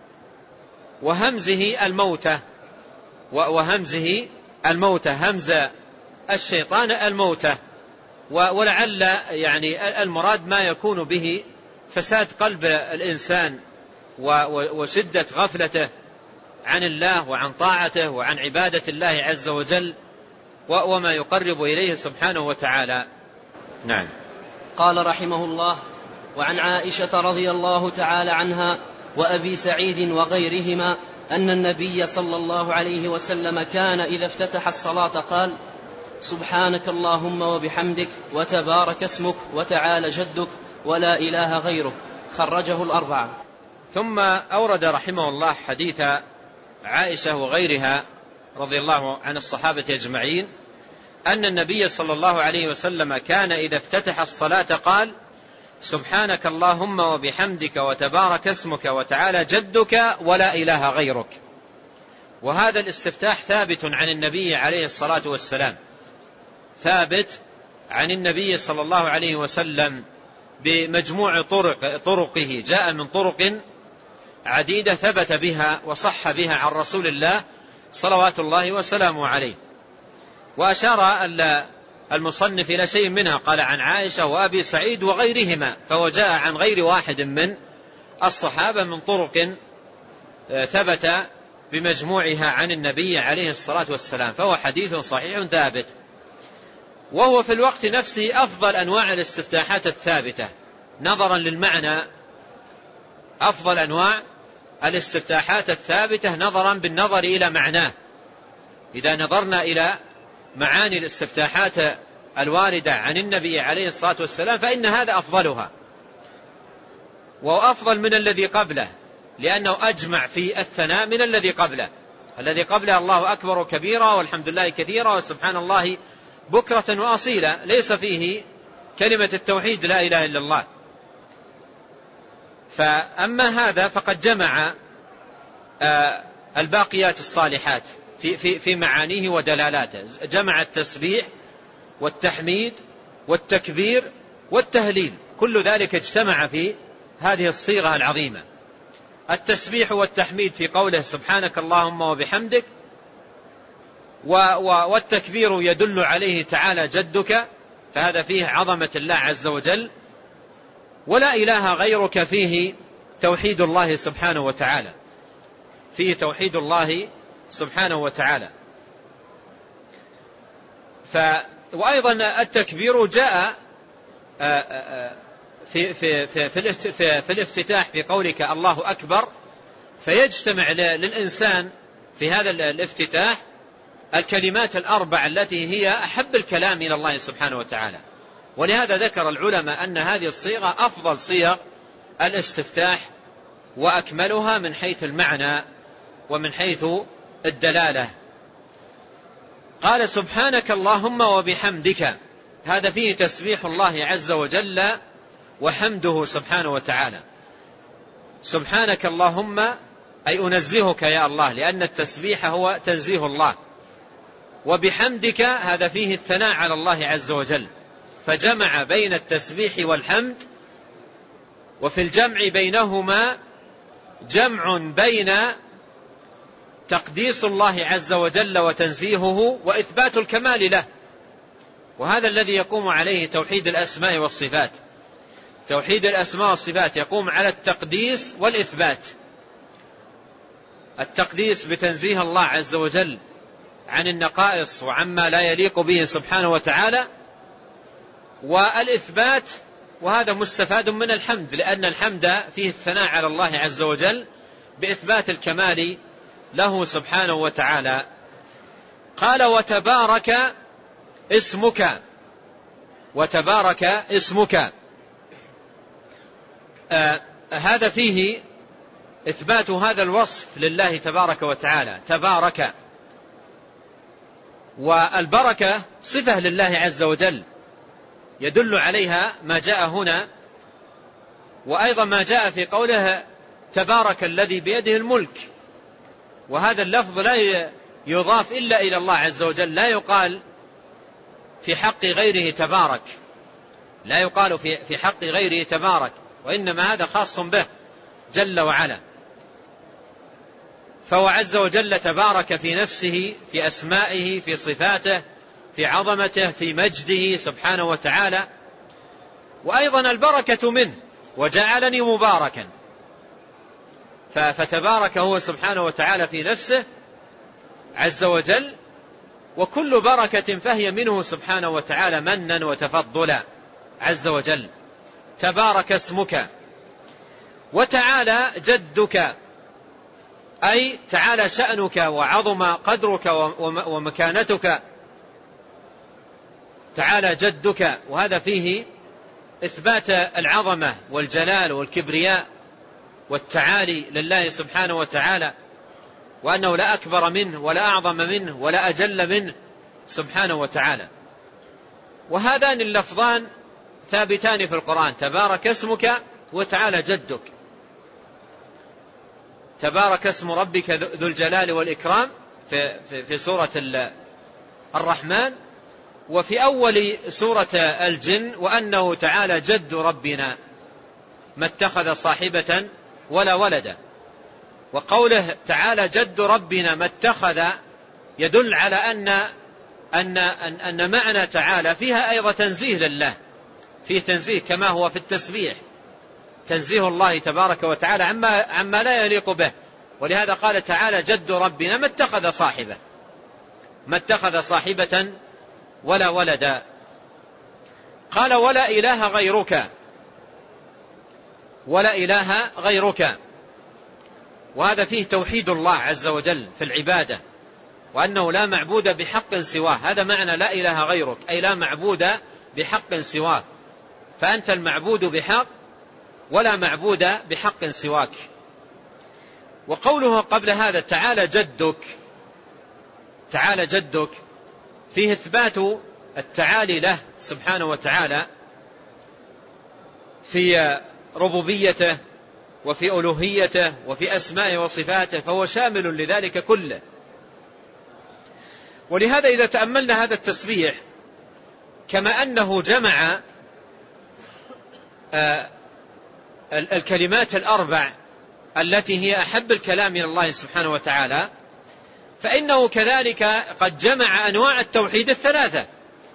وهمزه الموتة، وهمزه الموتة، همز الشيطان الموتة. ولعل يعني المراد ما يكون به فساد قلب الإنسان وشدة غفلته عن الله وعن طاعته وعن عبادة الله عز وجل وما يقرب إليه سبحانه وتعالى. نعم. قال رحمه الله: وعن عائشة رضي الله تعالى عنها وأبي سعيد وغيرهما أن النبي صلى الله عليه وسلم كان إذا افتتح الصلاة قال: سبحانك اللهم وبحمدك وتبارك اسمك وتعالى جدك ولا إله غيرك. خرجه الأربعة. ثم أورد رحمه الله حديث عائشة وغيرها رضي الله عن الصحابة أجمعين أن النبي صلى الله عليه وسلم كان إذا افتتح الصلاة قال: سبحانك اللهم وبحمدك وتبارك اسمك وتعالى جدك ولا إله غيرك. وهذا الاستفتاح ثابت عن النبي عليه الصلاة والسلام، ثابت عن النبي صلى الله عليه وسلم بمجموع طرقه، جاء من طرق عديدة ثبت بها وصح بها عن رسول الله صلوات الله وسلامه عليه. وأشار المصنف إلى شيء منها، قال عن عائشة وأبي سعيد وغيرهما، فهو جاء عن غير واحد من الصحابة من طرق ثبت بمجموعها عن النبي عليه الصلاة والسلام، فهو حديث صحيح ثابت. وهو في الوقت نفسه أفضل أنواع الاستفتاحات الثابتة نظرا للمعنى، أفضل أنواع الاستفتاحات الثابتة نظرا بالنظر إلى معناه. إذا نظرنا إلى معاني الاستفتاحات الواردة عن النبي عليه الصلاة والسلام فإن هذا أفضلها، وأفضل من الذي قبله، لأنه أجمع في الثناء من الذي قبله. الذي قبله الله أكبر كبيرا والحمد لله كثيرا وسبحان الله بكرة وأصيلا، ليس فيه كلمة التوحيد لا إله إلا الله. فأما هذا فقد جمع الباقيات الصالحات في معانيه ودلالاته، جمع التسبيح والتحميد والتكبير والتهليل، كل ذلك اجتمع في هذه الصيغة العظيمة. التسبيح والتحميد في قوله سبحانك اللهم وبحمدك، والتكبير يدل عليه تعالى جدك، فهذا فيه عظمة الله عز وجل. ولا إله غيرك فيه توحيد الله سبحانه وتعالى، فيه توحيد الله سبحانه وتعالى. وأيضا التكبير جاء في الافتتاح في قولك الله أكبر، فيجتمع للإنسان في هذا الافتتاح الكلمات الأربع التي هي أحب الكلام إلى الله سبحانه وتعالى. ولهذا ذكر العلماء أن هذه الصيغة أفضل صيغ الاستفتاح وأكملها من حيث المعنى ومن حيث الدلالة. قال سبحانك اللهم وبحمدك، هذا فيه تسبيح الله عز وجل وحمده سبحانه وتعالى. سبحانك اللهم أي أنزهك يا الله، لأن التسبيح هو تنزيه الله. وبحمدك هذا فيه الثناء على الله عز وجل، فجمع بين التسبيح والحمد، وفي الجمع بينهما جمع بين تقديس الله عز وجل وتنزيهه وإثبات الكمال له. وهذا الذي يقوم عليه توحيد الأسماء والصفات. توحيد الأسماء والصفات يقوم على التقديس والإثبات. التقديس بتنزيه الله عز وجل عن النقائص وعما لا يليق به سبحانه وتعالى، والإثبات وهذا مستفاد من الحمد، لأن الحمد فيه الثناء على الله عز وجل بإثبات الكمال له سبحانه وتعالى. قال وتبارك اسمك، وتبارك اسمك، هذا فيه إثبات هذا الوصف لله تبارك وتعالى، تبارك. والبركة صفة لله عز وجل يدل عليها ما جاء هنا، وأيضا ما جاء في قوله تبارك الذي بيده الملك. وهذا اللفظ لا يضاف إلا إلى الله عز وجل، لا يقال في حق غيره تبارك، لا يقال في حق غيره تبارك، وإنما هذا خاص به جل وعلا. فهو عز وجل تبارك في نفسه، في أسمائه، في صفاته، في عظمته، في مجده سبحانه وتعالى. وأيضا البركة منه، وجعلني مباركا، فتبارك هو سبحانه وتعالى في نفسه عز وجل، وكل بركة فهي منه سبحانه وتعالى منا وتفضلا عز وجل. تبارك اسمك. وتعالى جدك، أي تعالى شأنك وعظم قدرك ومكانتك، تعالى جدك. وهذا فيه إثبات العظمة والجلال والكبرياء والتعالي لله سبحانه وتعالى، وأنه لا أكبر منه ولا أعظم منه ولا أجل منه سبحانه وتعالى. وهذان اللفظان ثابتان في القرآن، تبارك اسمك وتعالى جدك. تبارك اسم ربك ذو الجلال والإكرام في سورة الرحمن، وفي أول سورة الجن وأنه تعالى جد ربنا ما اتخذ صاحبة ولا ولدا. وقوله تعالى جد ربنا ما اتخذ يدل على أن معنى تعالى فيها أيضا تنزيه لله، فيه تنزيه كما هو في التسبيح، تنزيه الله تبارك وتعالى عما لا يليق به. ولهذا قال تعالى جد ربنا ما اتخذ صاحبة، ما اتخذ صاحبة ولا ولدا. قال ولا إله غيرك، ولا إله غيرك. وهذا فيه توحيد الله عز وجل في العبادة، وأنه لا معبود بحق سواه. هذا معنى لا إله غيرك، أي لا معبود بحق سواه، فأنت المعبود بحق ولا معبود بحق سواك. وقوله قبل هذا تعالى جدك، تعالى جدك، فيه إثبات التعالي له سبحانه وتعالى في ربوبيته وفي ألوهيته وفي أسمائه وصفاته، فهو شامل لذلك كله. ولهذا إذا تأملنا هذا التسبيح كما أنه جمع الكلمات الأربع التي هي أحب الكلام إلى الله سبحانه وتعالى، فإنه كذلك قد جمع أنواع التوحيد الثلاثة،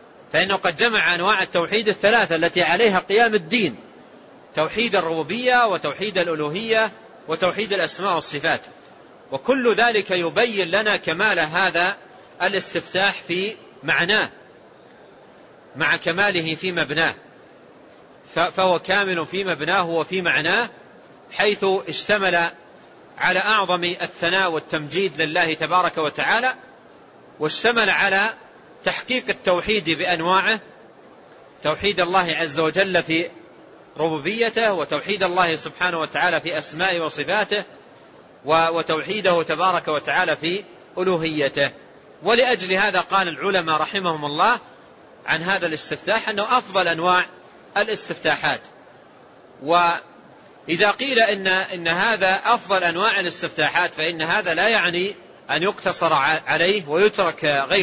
التي عليها قيام الدين: توحيد الربوبية وتوحيد الألوهية وتوحيد الأسماء والصفات. وكل ذلك يبين لنا كمال هذا الاستفتاح في معناه مع كماله في مبناه، فهو كامل في مبناه وفي معناه، حيث اشتمل على أعظم الثناء والتمجيد لله تبارك وتعالى، واشتمل على تحقيق التوحيد بأنواعه: توحيد الله عز وجل في ربوبيته، وتوحيد الله سبحانه وتعالى في أسمائه وصفاته، وتوحيده تبارك وتعالى في ألوهيته. ولأجل هذا قال العلماء رحمهم الله عن هذا الاستفتاح أنه أفضل أنواع الاستفتاحات. وإذا قيل إن هذا أفضل أنواع الاستفتاحات، فإن هذا لا يعني أن يقتصر عليه ويترك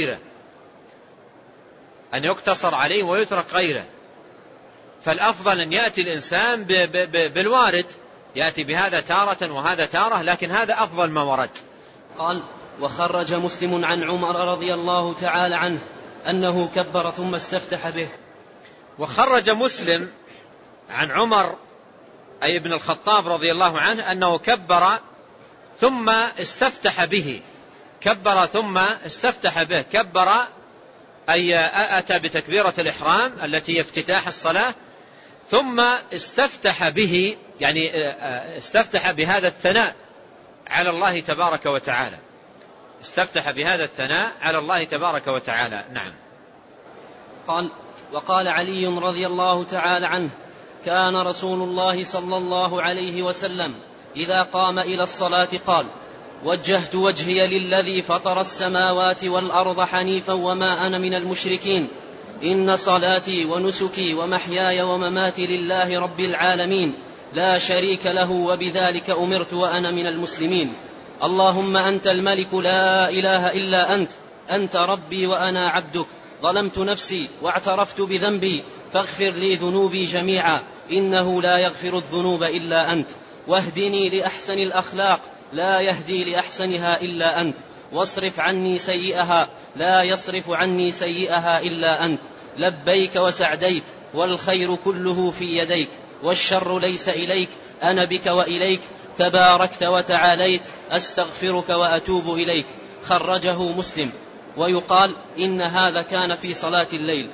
غيره، فالأفضل أن يأتي الإنسان بالوارد، يأتي بهذا تارة وهذا تارة، لكن هذا أفضل ما ورد. قال: وخرج مسلم عن عمر رضي الله تعالى عنه أنه كبر ثم استفتح به. وخرج مسلم عن عمر أي ابن الخطاب رضي الله عنه أنه كبر ثم استفتح به. كبر ثم استفتح به، كبر أي أتى بتكبيرة الإحرام التي افتتاح الصلاة، ثم استفتح به، يعني استفتح بهذا الثناء على الله تبارك وتعالى، استفتح بهذا الثناء على الله تبارك وتعالى. نعم. قال: وقال علي رضي الله تعالى عنه: كان رسول الله صلى الله عليه وسلم إذا قام إلى الصلاة قال: وجهت وجهي للذي فطر السماوات والأرض حنيفا وما أنا من المشركين، إن صلاتي ونسكي ومحياي ومماتي لله رب العالمين لا شريك له وبذلك أمرت وأنا من المسلمين. اللهم أنت الملك لا إله إلا أنت، أنت ربي وأنا عبدك، ظلمت نفسي واعترفت بذنبي فاغفر لي ذنوبي جميعا، إنه لا يغفر الذنوب إلا أنت، واهدني لأحسن الأخلاق لا يهدي لأحسنها إلا أنت، واصرف عني سيئها لا يصرف عني سيئها إلا أنت، لبيك وسعديك والخير كله في يديك، والشر ليس إليك، أنا بك وإليك، تباركت وتعاليت، أستغفرك وأتوب إليك. خرجه مسلم. ويقال إن هذا كان في صلاة الليل.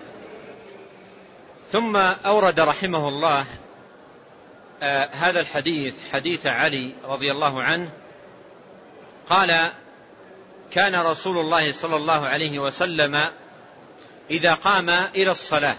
ثم أورد رحمه الله هذا الحديث، حديث علي رضي الله عنه، قال: كان رسول الله صلى الله عليه وسلم إذا قام إلى الصلاة.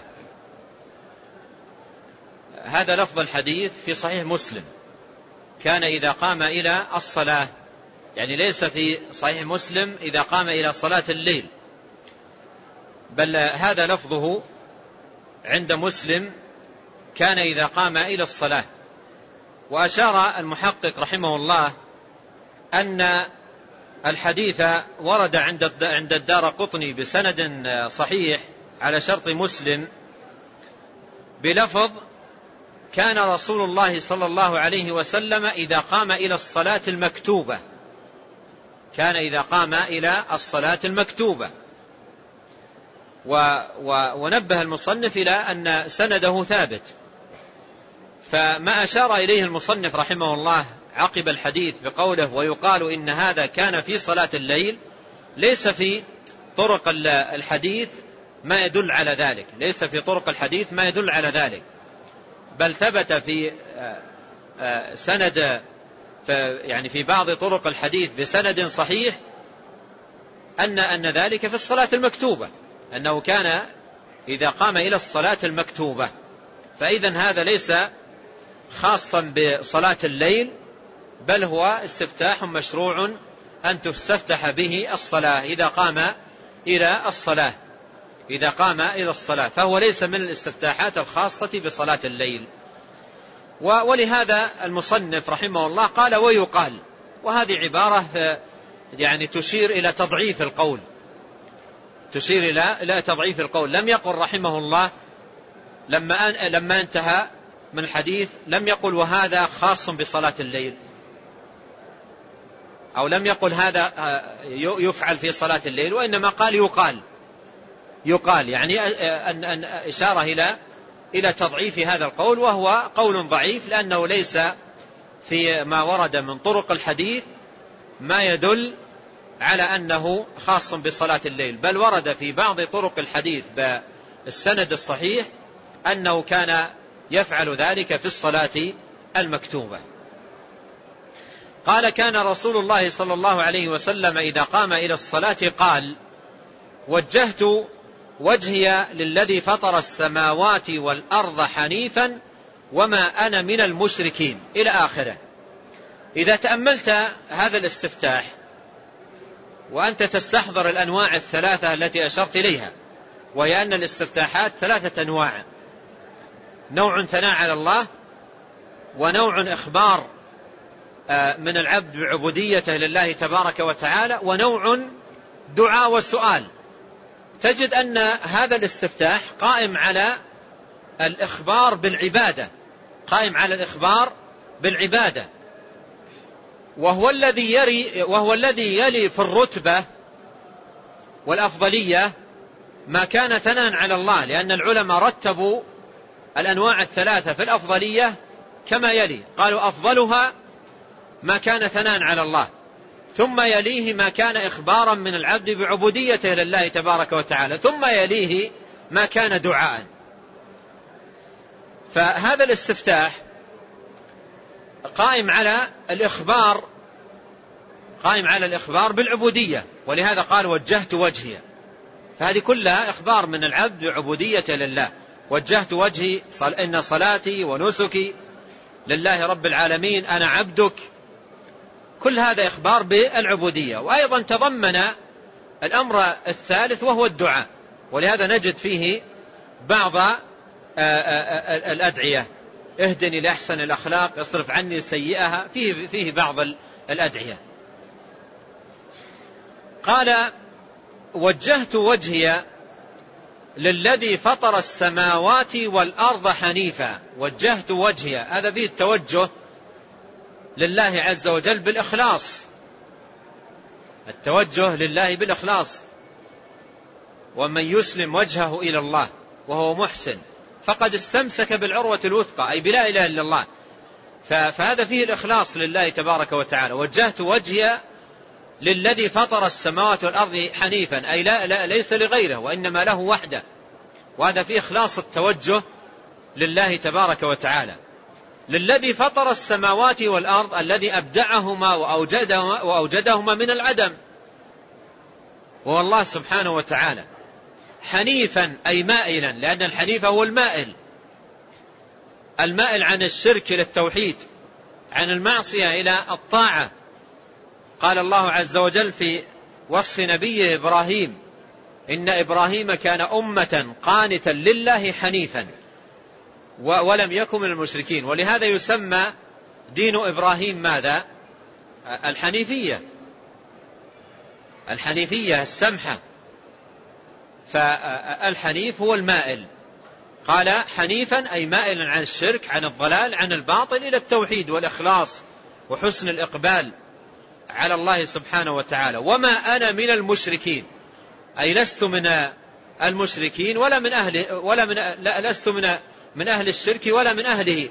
هذا لفظ الحديث في صحيح مسلم، كان إذا قام إلى الصلاة، يعني ليس في صحيح مسلم إذا قام إلى صلاة الليل، بل هذا لفظه عند مسلم كان إذا قام إلى الصلاة. وأشار المحقق رحمه الله أن الحديث ورد عند الدارقطني بسند صحيح على شرط مسلم بلفظ: كان رسول الله صلى الله عليه وسلم إذا قام إلى الصلاة المكتوبة. كان إذا قام إلى الصلاة المكتوبة. ونبه المصنف إلى أن سنده ثابت، فما أشار إليه المصنف رحمه الله عقب الحديث بقوله: ويقال إن هذا كان في صلاة الليل، ليس في طرق الحديث ما يدل على ذلك، ليس في طرق الحديث ما يدل على ذلك، بل ثبت في سند، يعني في بعض طرق الحديث بسند صحيح أن ذلك في الصلاة المكتوبة، أنه كان إذا قام إلى الصلاة المكتوبة. فإذن هذا ليس خاصا بصلاة الليل، بل هو استفتاح مشروع أن تستفتح به الصلاة إذا قام إلى الصلاة، إذا قام إلى الصلاة، فهو ليس من الاستفتاحات الخاصة بصلاة الليل. ولهذا المصنف رحمه الله قال ويقال، وهذه عبارة يعني تشير إلى تضعيف القول، تشير إلى تضعيف القول. لم يقل رحمه الله لما انتهى من الحديث لم يقل وهذا خاص بصلاة الليل، أو لم يقل هذا يفعل في صلاة الليل، وإنما قال يقال يعني أن إشارة إلى تضعيف هذا القول، وهو قول ضعيف لأنه ليس في ما ورد من طرق الحديث ما يدل على أنه خاص بصلاة الليل، بل ورد في بعض طرق الحديث بالسند الصحيح أنه كان يفعل ذلك في الصلاة المكتوبة. قال كان رسول الله صلى الله عليه وسلم إذا قام إلى الصلاة قال وجهت وجهي للذي فطر السماوات والأرض حنيفا وما أنا من المشركين إلى آخره. إذا تأملت هذا الاستفتاح وأنت تستحضر الأنواع الثلاثة التي أشرت إليها، وهي أن الاستفتاحات ثلاثة أنواع: نوع ثناء على الله، ونوع إخبار من العبد بعبوديته لله تبارك وتعالى، ونوع دعاء وسؤال. تجد أن هذا الاستفتاح قائم على الإخبار بالعبادة، قائم على الإخبار بالعبادة، وهو الذي يلي في الرتبة والأفضلية ما كان ثناء على الله، لأن العلماء رتبوا الأنواع الثلاثة في الأفضلية كما يلي، قالوا أفضلها ما كان ثناء على الله، ثم يليه ما كان إخبارا من العبد بعبوديته لله تبارك وتعالى، ثم يليه ما كان دعاء. فهذا الاستفتاح قائم على الإخبار بالعبودية، ولهذا قال وجهت وجهي، فهذه كلها إخبار من العبد بعبوديته لله. وجهت وجهي إن صلاتي ونسكي لله رب العالمين أنا عبدك، كل هذا إخبار بالعبودية. وأيضا تضمن الأمر الثالث وهو الدعاء، ولهذا نجد فيه بعض الأدعية: اهدني لأحسن الأخلاق، اصرف عني سيئها، فيه بعض الأدعية. قال وجهت وجهي للذي فطر السماوات والأرض حنيفا. وجهت وجهي، هذا فيه التوجه لله عز وجل بالإخلاص، التوجه لله بالإخلاص. ومن يسلم وجهه إلى الله وهو محسن فقد استمسك بالعروة الوثقى، أي بلا إله إلا الله. فهذا فيه الإخلاص لله تبارك وتعالى. وجهت وجهي للذي فطر السماوات والأرض حنيفا، أي لا ليس لغيره وإنما له وحده، وهذا فيه إخلاص التوجه لله تبارك وتعالى. للذي فطر السماوات والأرض، الذي أبدعهما وأوجدهما من العدم، وهو الله سبحانه وتعالى. حنيفا أي مائلا، لأن الحنيف هو المائل عن الشرك إلى التوحيد، عن المعصية إلى الطاعة. قال الله عز وجل في وصف نبيه إبراهيم: إن إبراهيم كان أمة قانتا لله حنيفا ولم يكن من المشركين. ولهذا يسمى دين إبراهيم ماذا؟ الحنيفية السمحة. فالحنيف هو المائل. قال حنيفا أي مائلا عن الشرك، عن الضلال، عن الباطل، إلى التوحيد والإخلاص وحسن الإقبال على الله سبحانه وتعالى. وما أنا من المشركين، أي لست من المشركين ولا من أهله، لست من أهل الشرك ولا من أهله،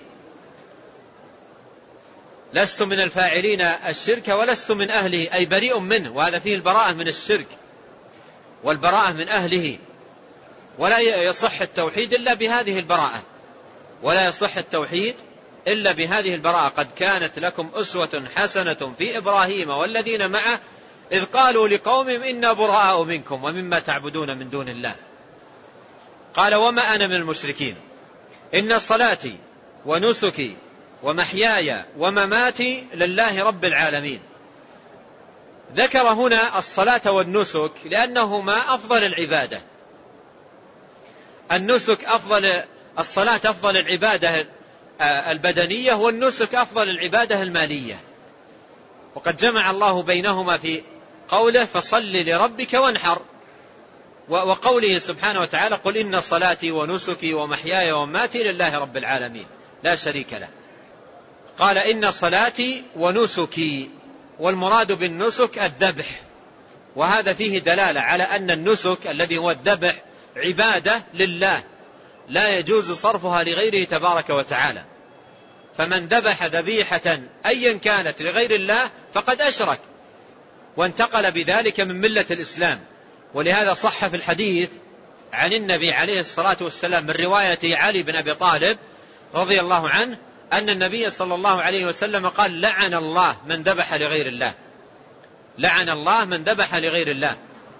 لست من الفاعلين الشرك ولست من أهله، أي بريء منه. وهذا فيه البراءة من الشرك والبراءة من أهله. ولا يصح التوحيد إلا بهذه البراءة، ولا يصح التوحيد إلا بهذه البراءة. قد كانت لكم أسوة حسنة في إبراهيم والذين معه إذ قالوا لقومهم إنا براء منكم ومما تعبدون من دون الله. قال وما أنا من المشركين، إن صلاتي ونسكي ومحياي ومماتي لله رب العالمين. ذكر هنا الصلاة والنسك لأنهما أفضل العبادة. النسك أفضل، الصلاة أفضل العبادة البدنية والنسك أفضل العبادة المالية، وقد جمع الله بينهما في قوله فصل لربك وانحر، وقوله سبحانه وتعالى قل إن صلاتي ونسكي ومحياي ومماتي لله رب العالمين لا شريك له. قال إن صلاتي ونسكي، والمراد بالنسك الذبح، وهذا فيه دلالة على أن النسك الذي هو الذبح عبادة لله لا يجوز صرفها لغيره تبارك وتعالى، فمن ذبح ذبيحة أيا كانت لغير الله فقد أشرك وانتقل بذلك من ملة الإسلام. ولهذا صح في الحديث عن النبي عليه الصلاة والسلام من رواية علي بن أبي طالب رضي الله عنه أن النبي صلى الله عليه وسلم قال لعن الله من ذبح لغير الله، لعن الله من ذبح لغير الله.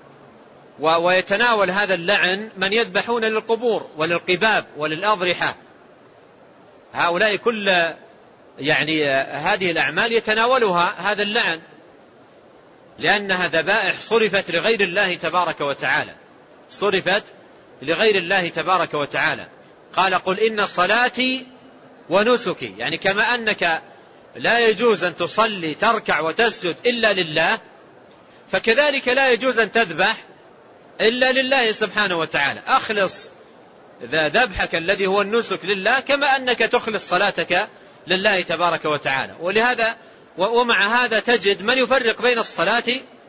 ويتناول هذا اللعن من يذبحون للقبور وللقباب وللأضرحة، هؤلاء كل هذه الأعمال يتناولها هذا اللعن، لأنها ذبائح صرفت لغير الله تبارك وتعالى، صرفت لغير الله تبارك وتعالى. قال قل إن صلاتي ونسكي، يعني كما أنك لا يجوز أن تصلي تركع وتسجد إلا لله، فكذلك لا يجوز أن تذبح إلا لله سبحانه وتعالى. أخلص ذبحك الذي هو النسك لله كما أنك تخلص صلاتك لله تبارك وتعالى. ولهذا ومع هذا تجد من يفرق بين الصلاة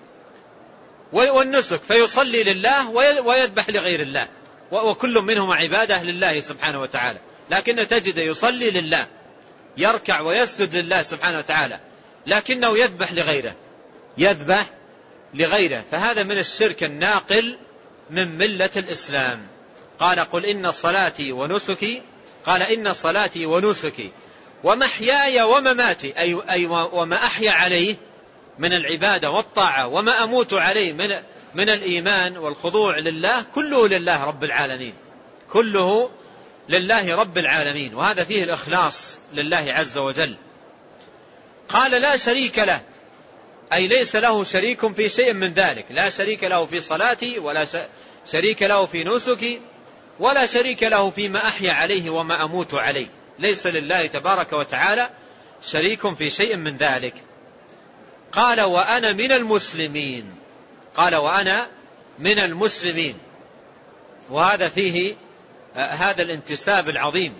والنسك فيصلي لله ويذبح لغير الله، وكل منهما عبادة لله سبحانه وتعالى، لكن تجد يصلي لله يركع ويسجد لله سبحانه وتعالى لكنه يذبح لغيره، يذبح لغيره، فهذا من الشرك الناقل من ملة الإسلام. قال قل إن صلاتي ونسكي، قال إن صلاتي ونسكي ومحياي ومماتي، أي وما أحيا عليه من العبادة والطاعة وما أموت عليه من الإيمان والخضوع لله، كله لله رب العالمين، كله لله رب العالمين، وهذا فيه الإخلاص لله عز وجل. قال لا شريك له، أي ليس له شريك في شيء من ذلك، لا شريك له في صلاتي ولا شريك له في نسكي ولا شريك له فيما أحيا عليه وما أموت عليه، ليس لله تبارك وتعالى شريك في شيء من ذلك. قال وأنا من المسلمين، قال وأنا من المسلمين، وهذا فيه هذا الانتساب العظيم،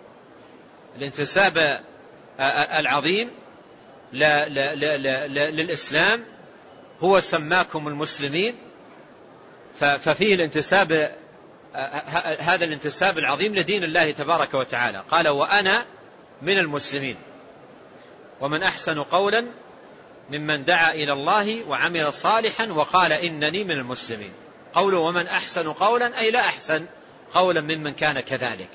الانتساب العظيم للإسلام، هو سماكم المسلمين، ففيه الانتساب، هذا الانتساب العظيم لدين الله تبارك وتعالى. قال وأنا من المسلمين، ومن أحسن قولا ممن دعا إلى الله وعمل صالحا وقال إنني من المسلمين. قوله ومن أحسن قولا أي لا أحسن قولا ممن كان كذلك.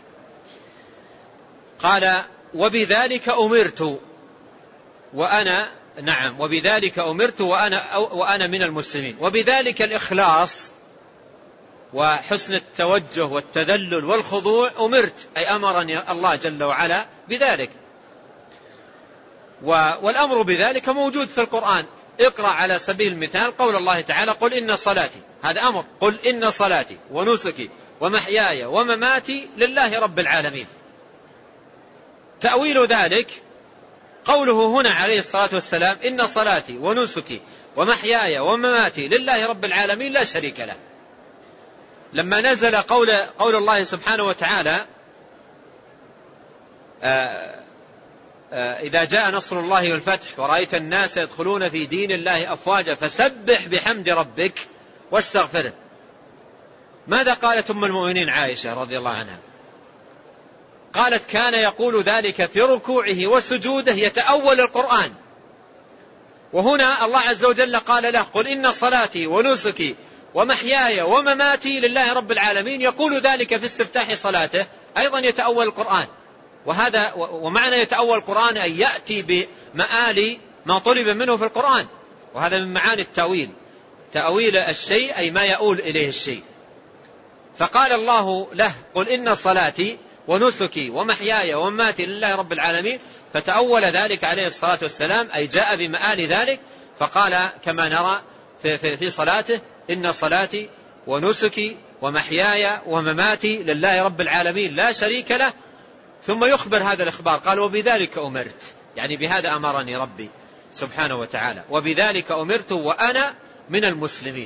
قال وبذلك أمرت، وأنا نعم وبذلك أمرت وأنا من المسلمين، وبذلك الإخلاص وحسن التوجه والتذلل والخضوع أمرت، أي أمرني الله جل وعلا بذلك، والأمر بذلك موجود في القرآن. اقرأ على سبيل المثال قول الله تعالى قل إن صلاتي، هذا أمر، قل إن صلاتي ونسكي ومحياي ومماتي لله رب العالمين. تأويل ذلك قوله هنا عليه الصلاة والسلام إن صلاتي ونسكي ومحياي ومماتي لله رب العالمين لا شريك له. لما نزل قول الله سبحانه وتعالى إذا جاء نصر الله والفتح ورأيت الناس يدخلون في دين الله أفواجا فسبح بحمد ربك واستغفره، ماذا قالت أم المؤمنين عائشة رضي الله عنها؟ قالت كان يقول ذلك في ركوعه وسجوده يتأول القرآن، وهنا الله عز وجل قال له قل إن صلاتي ونسكي ومحياي ومماتي لله رب العالمين، يقول ذلك في استفتاح صلاته، أيضا يتأول القرآن. وهذا ومعنى يتأول القرآن أن يأتي بمآل ما طلب منه في القرآن، وهذا من معاني التأويل، تأويل الشيء أي ما يؤول إليه الشيء. فقال الله له قل إن صلاتي ونسكي ومحياي ومماتي لله رب العالمين، فتأول ذلك عليه الصلاة والسلام، أي جاء بمآل ذلك، فقال كما نرى في صلاته إن صلاتي ونسكي ومحياي ومماتي لله رب العالمين لا شريك له، ثم يخبر هذا الإخبار، قال وبذلك أمرت، يعني بهذا أمرني ربي سبحانه وتعالى، وبذلك أمرت وأنا من المسلمين.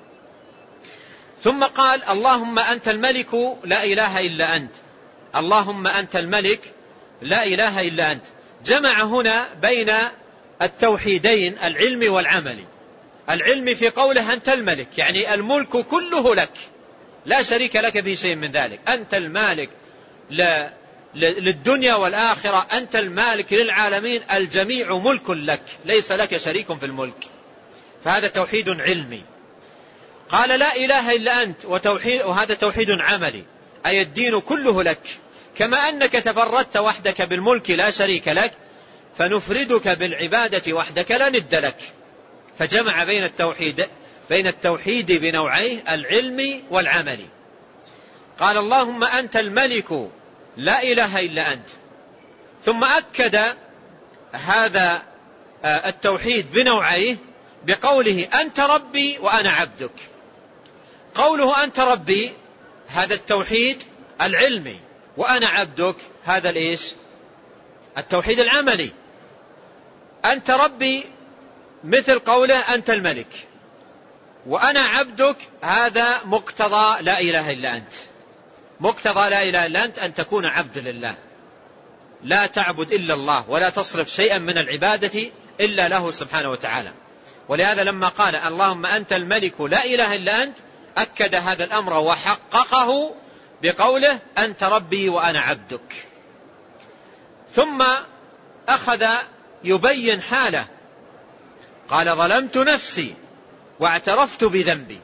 ثم قال اللهم أنت الملك لا إله إلا أنت، اللهم أنت الملك لا إله إلا أنت. جمع هنا بين التوحيدين العلمي والعملي. العلم في قوله أنت الملك، يعني الملك كله لك، لا شريك لك في شيء من ذلك، أنت المالك للدنيا والآخرة، أنت المالك للعالمين، الجميع ملك لك، ليس لك شريك في الملك. فهذا توحيد علمي. قال لا إله إلا أنت، وهذا توحيد عملي، أي الدين كله لك، كما أنك تفردت وحدك بالملك لا شريك لك، فنفردك بالعبادة وحدك لا ند لك. فجمع بين التوحيد بنوعيه العلمي والعملي. قال اللهم أنت الملك لا إله إلا أنت، ثم أكد هذا التوحيد بنوعيه بقوله أنت ربي وأنا عبدك. قوله أنت ربي هذا التوحيد العلمي، وأنا عبدك هذا الإيش؟ التوحيد العملي. أنت ربي مثل قوله أنت الملك، وأنا عبدك هذا مقتضى لا إله إلا أنت. مقتضى لا إله إلا أنت أن تكون عبد لله، لا تعبد إلا الله، ولا تصرف شيئا من العبادة إلا له سبحانه وتعالى. ولهذا لما قال اللهم أنت الملك لا إله إلا أنت أكد هذا الأمر وحققه بقوله أنت ربي وأنا عبدك. ثم أخذ يبين حاله، قال ظلمت نفسي واعترفت بذنبي.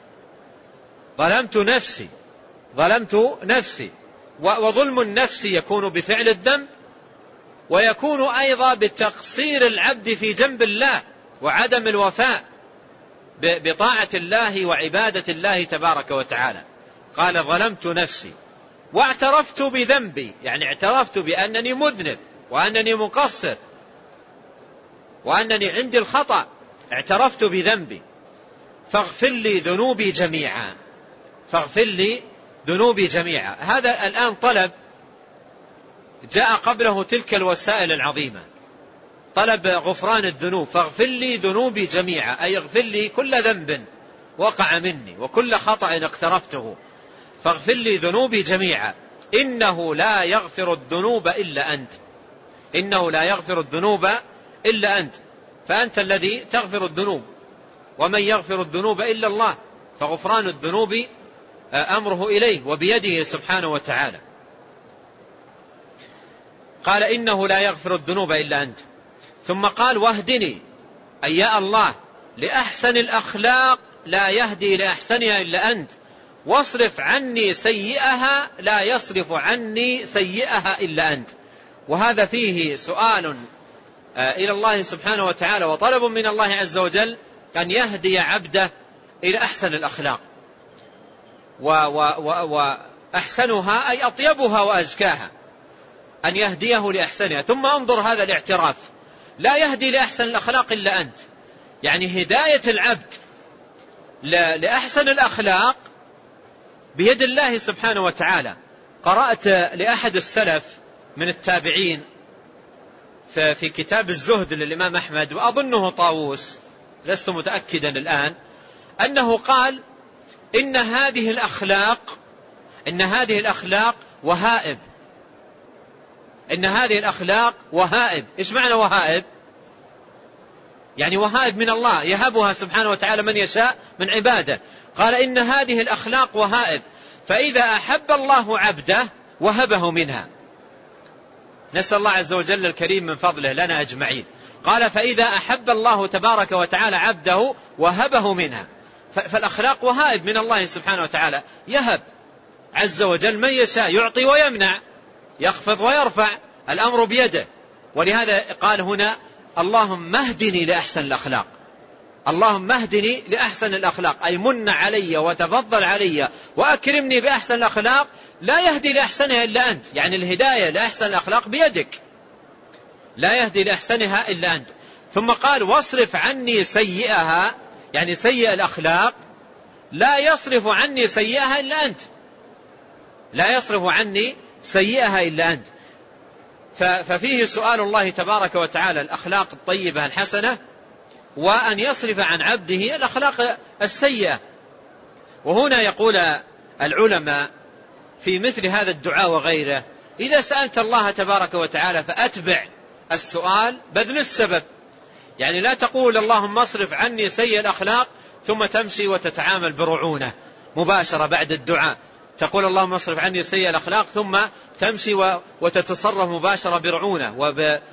ظلمت نفسي. وظلم النفس يكون بفعل الذنب، ويكون أيضا بتقصير العبد في جنب الله وعدم الوفاء بطاعة الله وعبادة الله تبارك وتعالى. قال ظلمت نفسي واعترفت بذنبي، يعني اعترفت بأنني مذنب وأنني مقصر وأنني عندي الخطأ، اعترفت بذنبي، فاغفر لي ذنوبي جميعا. فاغفر لي ذنوبي جميعا. هذا الآن طلب جاء قبله تلك الوسائل العظيمة، طلب غفران الذنوب، فاغفر لي ذنوبي جميعا، أي اغفر لي كل ذنب وقع مني وكل خطأ اقترفته، فاغفر لي ذنوبي جميعا، إنه لا يغفر الذنوب إلا أنت. إنه لا يغفر الذنوب إلا أنت، فأنت الذي تغفر الذنوب، ومن يغفر الذنوب إلا الله، فغفران الذنوب أمره إليه وبيده سبحانه وتعالى. قال إنه لا يغفر الذنوب إلا أنت. ثم قال واهدني، أي يا الله، لأحسن الأخلاق لا يهدي لأحسنها إلا أنت، واصرف عني سيئها لا يصرف عني سيئها إلا أنت. وهذا فيه سؤال إلى الله سبحانه وتعالى وطلب من الله عز وجل أن يهدي عبده إلى أحسن الأخلاق، وأحسنها أي أطيبها وأزكاها، أن يهديه لأحسنها. ثم انظر هذا الاعتراف، لا يهدي لأحسن الأخلاق إلا أنت، يعني هداية العبد لأحسن الأخلاق بيد الله سبحانه وتعالى. قرأت لأحد السلف من التابعين في كتاب الزهد للإمام أحمد، وأظنه طاووس، لست متأكدا الآن، أنه قال إن هذه الأخلاق وهائب. إن هذه الأخلاق وهائب. إيش معنى وهائب؟ يعني وهائب من الله، يهبها سبحانه وتعالى من يشاء من عباده. قال إن هذه الأخلاق وهائب، فإذا أحب الله عبده وهبه منها. نسأل الله عز وجل الكريم من فضله لنا أجمعين. قال فإذا أحب الله تبارك وتعالى عبده وهبه منها. فالأخلاق وهائب من الله سبحانه وتعالى، يهب عز وجل من يشاء، يعطي ويمنع، يخفض ويرفع، الأمر بيده. ولهذا قال هنا اللهم اهدني لأحسن الأخلاق. اللهم اهدني لأحسن الأخلاق، أي من علي وتفضل علي وأكرمني بأحسن الأخلاق، لا يهدي لأحسنها إلا أنت. يعني الهداية لأحسن الأخلاق بيدك، لا يهدي لأحسنها إلا أنت. ثم قال واصرف عني سيئها، يعني سيئ الأخلاق لا يصرف عني سيئها إلا أنت. لا يصرف عني سيئها إلا أنت. ففيه سؤال الله تبارك وتعالى الأخلاق الطيبة الحسنة، وأن يصرف عن عبده الأخلاق السيئة. وهنا يقول العلماء في مثل هذا الدعاء وغيره: إذا سألت الله تبارك وتعالى فأتبع السؤال بذل السبب، يعني لا تقول اللهم اصرف عني سيء الأخلاق ثم تمشي وتتعامل برعونة مباشرة بعد الدعاء، تقول اللهم اصرف عني سيء الأخلاق ثم تمشي وتتصرف مباشرة برعونة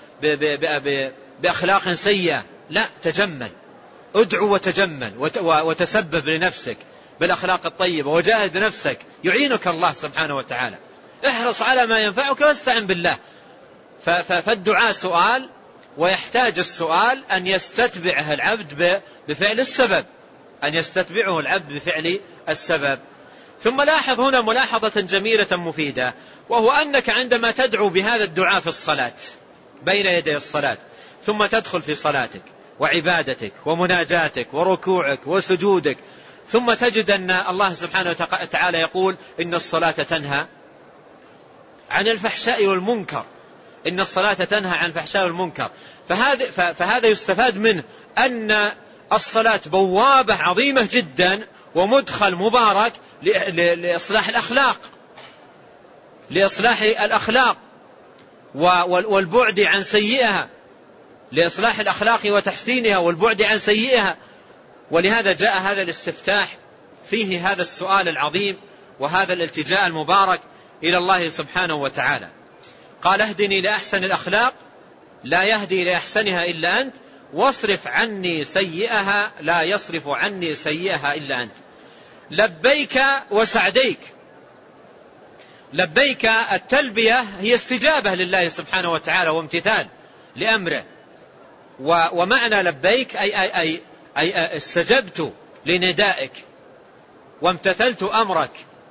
بأخلاق سيئة. لا، تجمل، ادعو وتجمل وتسبب لنفسك بالأخلاق الطيبة، وجاهد نفسك يعينك الله سبحانه وتعالى. احرص على ما ينفعك واستعن بالله. فالدعاء سؤال، ويحتاج السؤال أن يستتبعه العبد بفعل السبب، أن يستتبعه العبد بفعل السبب. ثم لاحظ هنا ملاحظة جميلة مفيدة، وهو أنك عندما تدعو بهذا الدعاء في الصلاة بين يدي الصلاة، ثم تدخل في صلاتك وعبادتك ومناجاتك وركوعك وسجودك، ثم تجد أن الله سبحانه وتعالى يقول إن الصلاة تنهى عن الفحشاء والمنكر، إن الصلاة تنهى عن الفحشاء والمنكر. فهذا يستفاد منه أن الصلاة بوابة عظيمة جدا ومدخل مبارك لإصلاح الأخلاق، لإصلاح الأخلاق والبعد عن سيئها، لإصلاح الأخلاق وتحسينها والبعد عن سيئها. ولهذا جاء هذا الاستفتاح فيه هذا السؤال العظيم وهذا الالتجاء المبارك إلى الله سبحانه وتعالى. قال: اهدني لأحسن الأخلاق لا يهدي لأحسنها إلا أنت، واصرف عني سيئها لا يصرف عني سيئها إلا أنت. لبيك وسعديك. لبيك التلبية هي استجابة لله سبحانه وتعالى وامتثال لأمره، ومعنى لبيك أي استجبت لندائك وامتثلت أمرك.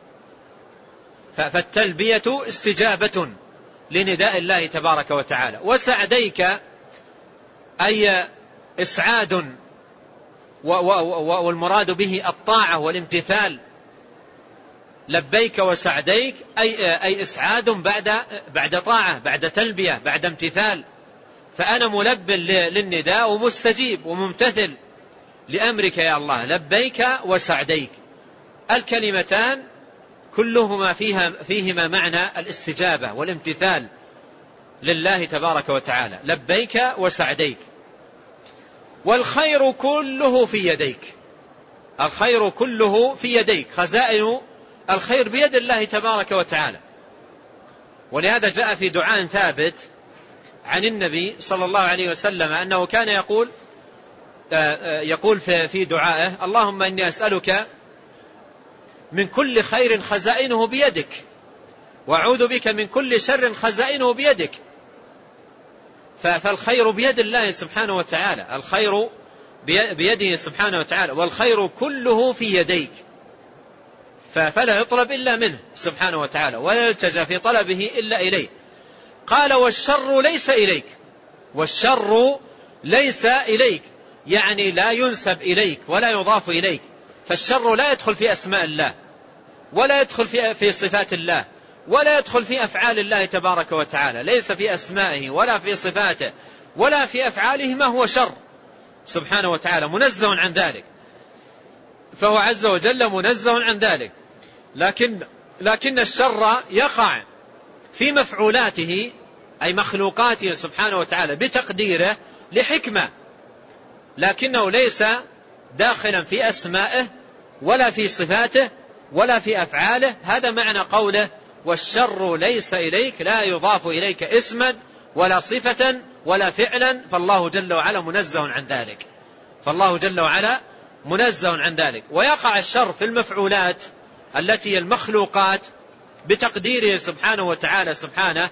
فالتلبية استجابة لنداء الله تبارك وتعالى. وسعديك أي إسعاد، والمراد به الطاعة والامتثال. لبيك وسعديك أي إسعاد بعد طاعة، بعد تلبية، بعد امتثال. فأنا ملب للنداء ومستجيب وممتثل لأمرك يا الله. لبيك وسعديك، الكلمتان كلهما فيهما معنى الاستجابة والامتثال لله تبارك وتعالى. لبيك وسعديك. والخير كله في يديك. الخير كله في يديك، خزائن الخير بيد الله تبارك وتعالى. ولهذا جاء في دعاء ثابت عن النبي صلى الله عليه وسلم أنه كان يقول في دعائه: اللهم إني أسألك من كل خير خزائنه بيدك، وأعوذ بك من كل شر خزائنه بيدك. فالخير بيد الله سبحانه وتعالى، الخير بيده سبحانه وتعالى، والخير كله في يديك، فلا يطلب إلا منه سبحانه وتعالى، ولا يلتجأ في طلبه إلا إليه. قال: والشر ليس إليك. والشر ليس إليك يعني لا ينسب إليك ولا يضاف إليك. فالشر لا يدخل في أسماء الله، ولا يدخل في صفات الله، ولا يدخل في أفعال الله تبارك وتعالى. ليس في أسمائه ولا في صفاته ولا في أفعاله ما هو شر سبحانه وتعالى، منزه عن ذلك، فهو عز وجل منزه عن ذلك. لكن الشر يقع في مفعولاته أي مخلوقاته سبحانه وتعالى بتقديره لحكمة، لكنه ليس داخلا في أسمائه ولا في صفاته ولا في أفعاله. هذا معنى قوله: والشر ليس إليك، لا يضاف إليك اسما ولا صفة ولا فعلا، فالله جل وعلا منزه عن ذلك. فالله جل وعلا منزه عن ذلك. ويقع الشر في المفعولات التي المخلوقات بتقديره سبحانه وتعالى سبحانه،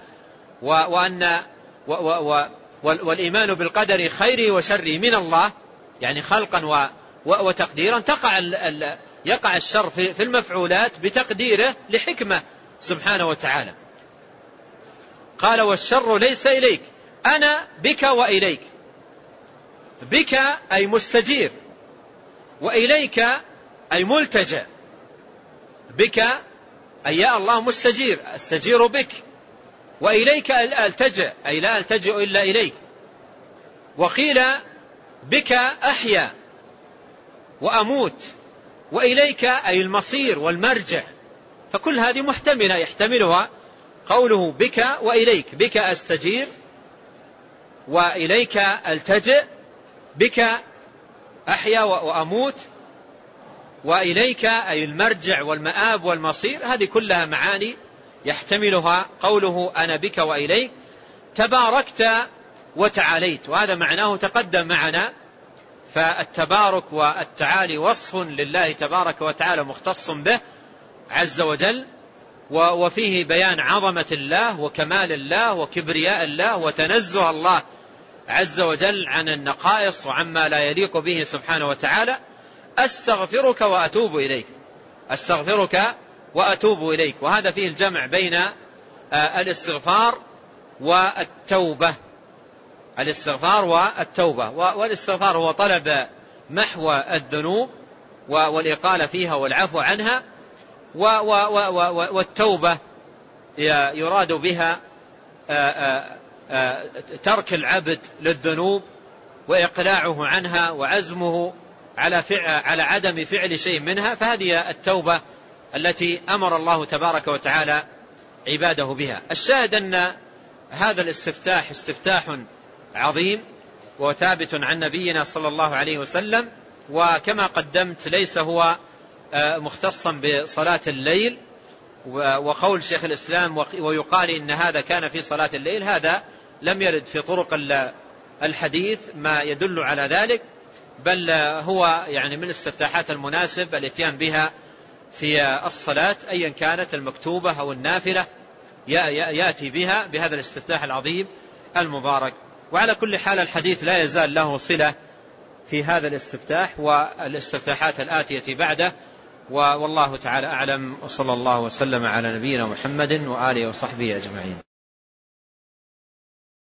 والإيمان بالقدر خيره وشره من الله، يعني خلقا وتقديرا. يقع الشر في المفعولات بتقديره لحكمة سبحانه وتعالى. قال: والشر ليس إليك، أنا بك وإليك. بك أي مستجير، وإليك أي ملتجأ. بك أي يا الله مستجير، أستجير بك. وإليك ألتجئ أي لا ألتجئ إلا إليك. وقيل بك أحيا وأموت وإليك أي المصير والمرجع. فكل هذه محتملة يحتملها قوله بك وإليك، بك أستجير وإليك ألتجئ، بك أحيا وأموت وإليك أي المرجع والمآب والمصير. هذه كلها معاني يحتملها قوله أنا بك وإليك. تباركت وتعاليت، وهذا معناه تقدم معنا. فالتبارك والتعالي وصف لله تبارك وتعالى مختص به عز وجل، وفيه بيان عظمة الله وكمال الله وكبرياء الله وتنزه الله عز وجل عن النقائص وعما لا يليق به سبحانه وتعالى. أستغفرك وأتوب إليك، أستغفرك وأتوب إليك. وهذا فيه الجمع بين الاستغفار والتوبة، الاستغفار والتوبة. والاستغفار هو طلب محو الذنوب والإقالة فيها والعفو عنها، والتوبة يراد بها ترك العبد للذنوب وإقلاعه عنها وعزمه على عدم فعل شيء منها. فهذه التوبة التي أمر الله تبارك وتعالى عباده بها. الشاهد أن هذا الاستفتاح استفتاح عظيم وثابت عن نبينا صلى الله عليه وسلم، وكما قدمت ليس هو مختصا بصلاة الليل. وقول شيخ الإسلام ويقال إن هذا كان في صلاة الليل، هذا لم يرد في طرق الحديث ما يدل على ذلك، بل هو يعني من الاستفتاحات المناسب الاتيان بها في الصلاة أيا كانت المكتوبة أو النافلة، يأتي بها بهذا الاستفتاح العظيم المبارك. وعلى كل حال الحديث لا يزال له صلة في هذا الاستفتاح والاستفتاحات الآتية بعده. والله تعالى أعلم، وصلى الله وسلم على نبينا محمد وآله وصحبه أجمعين.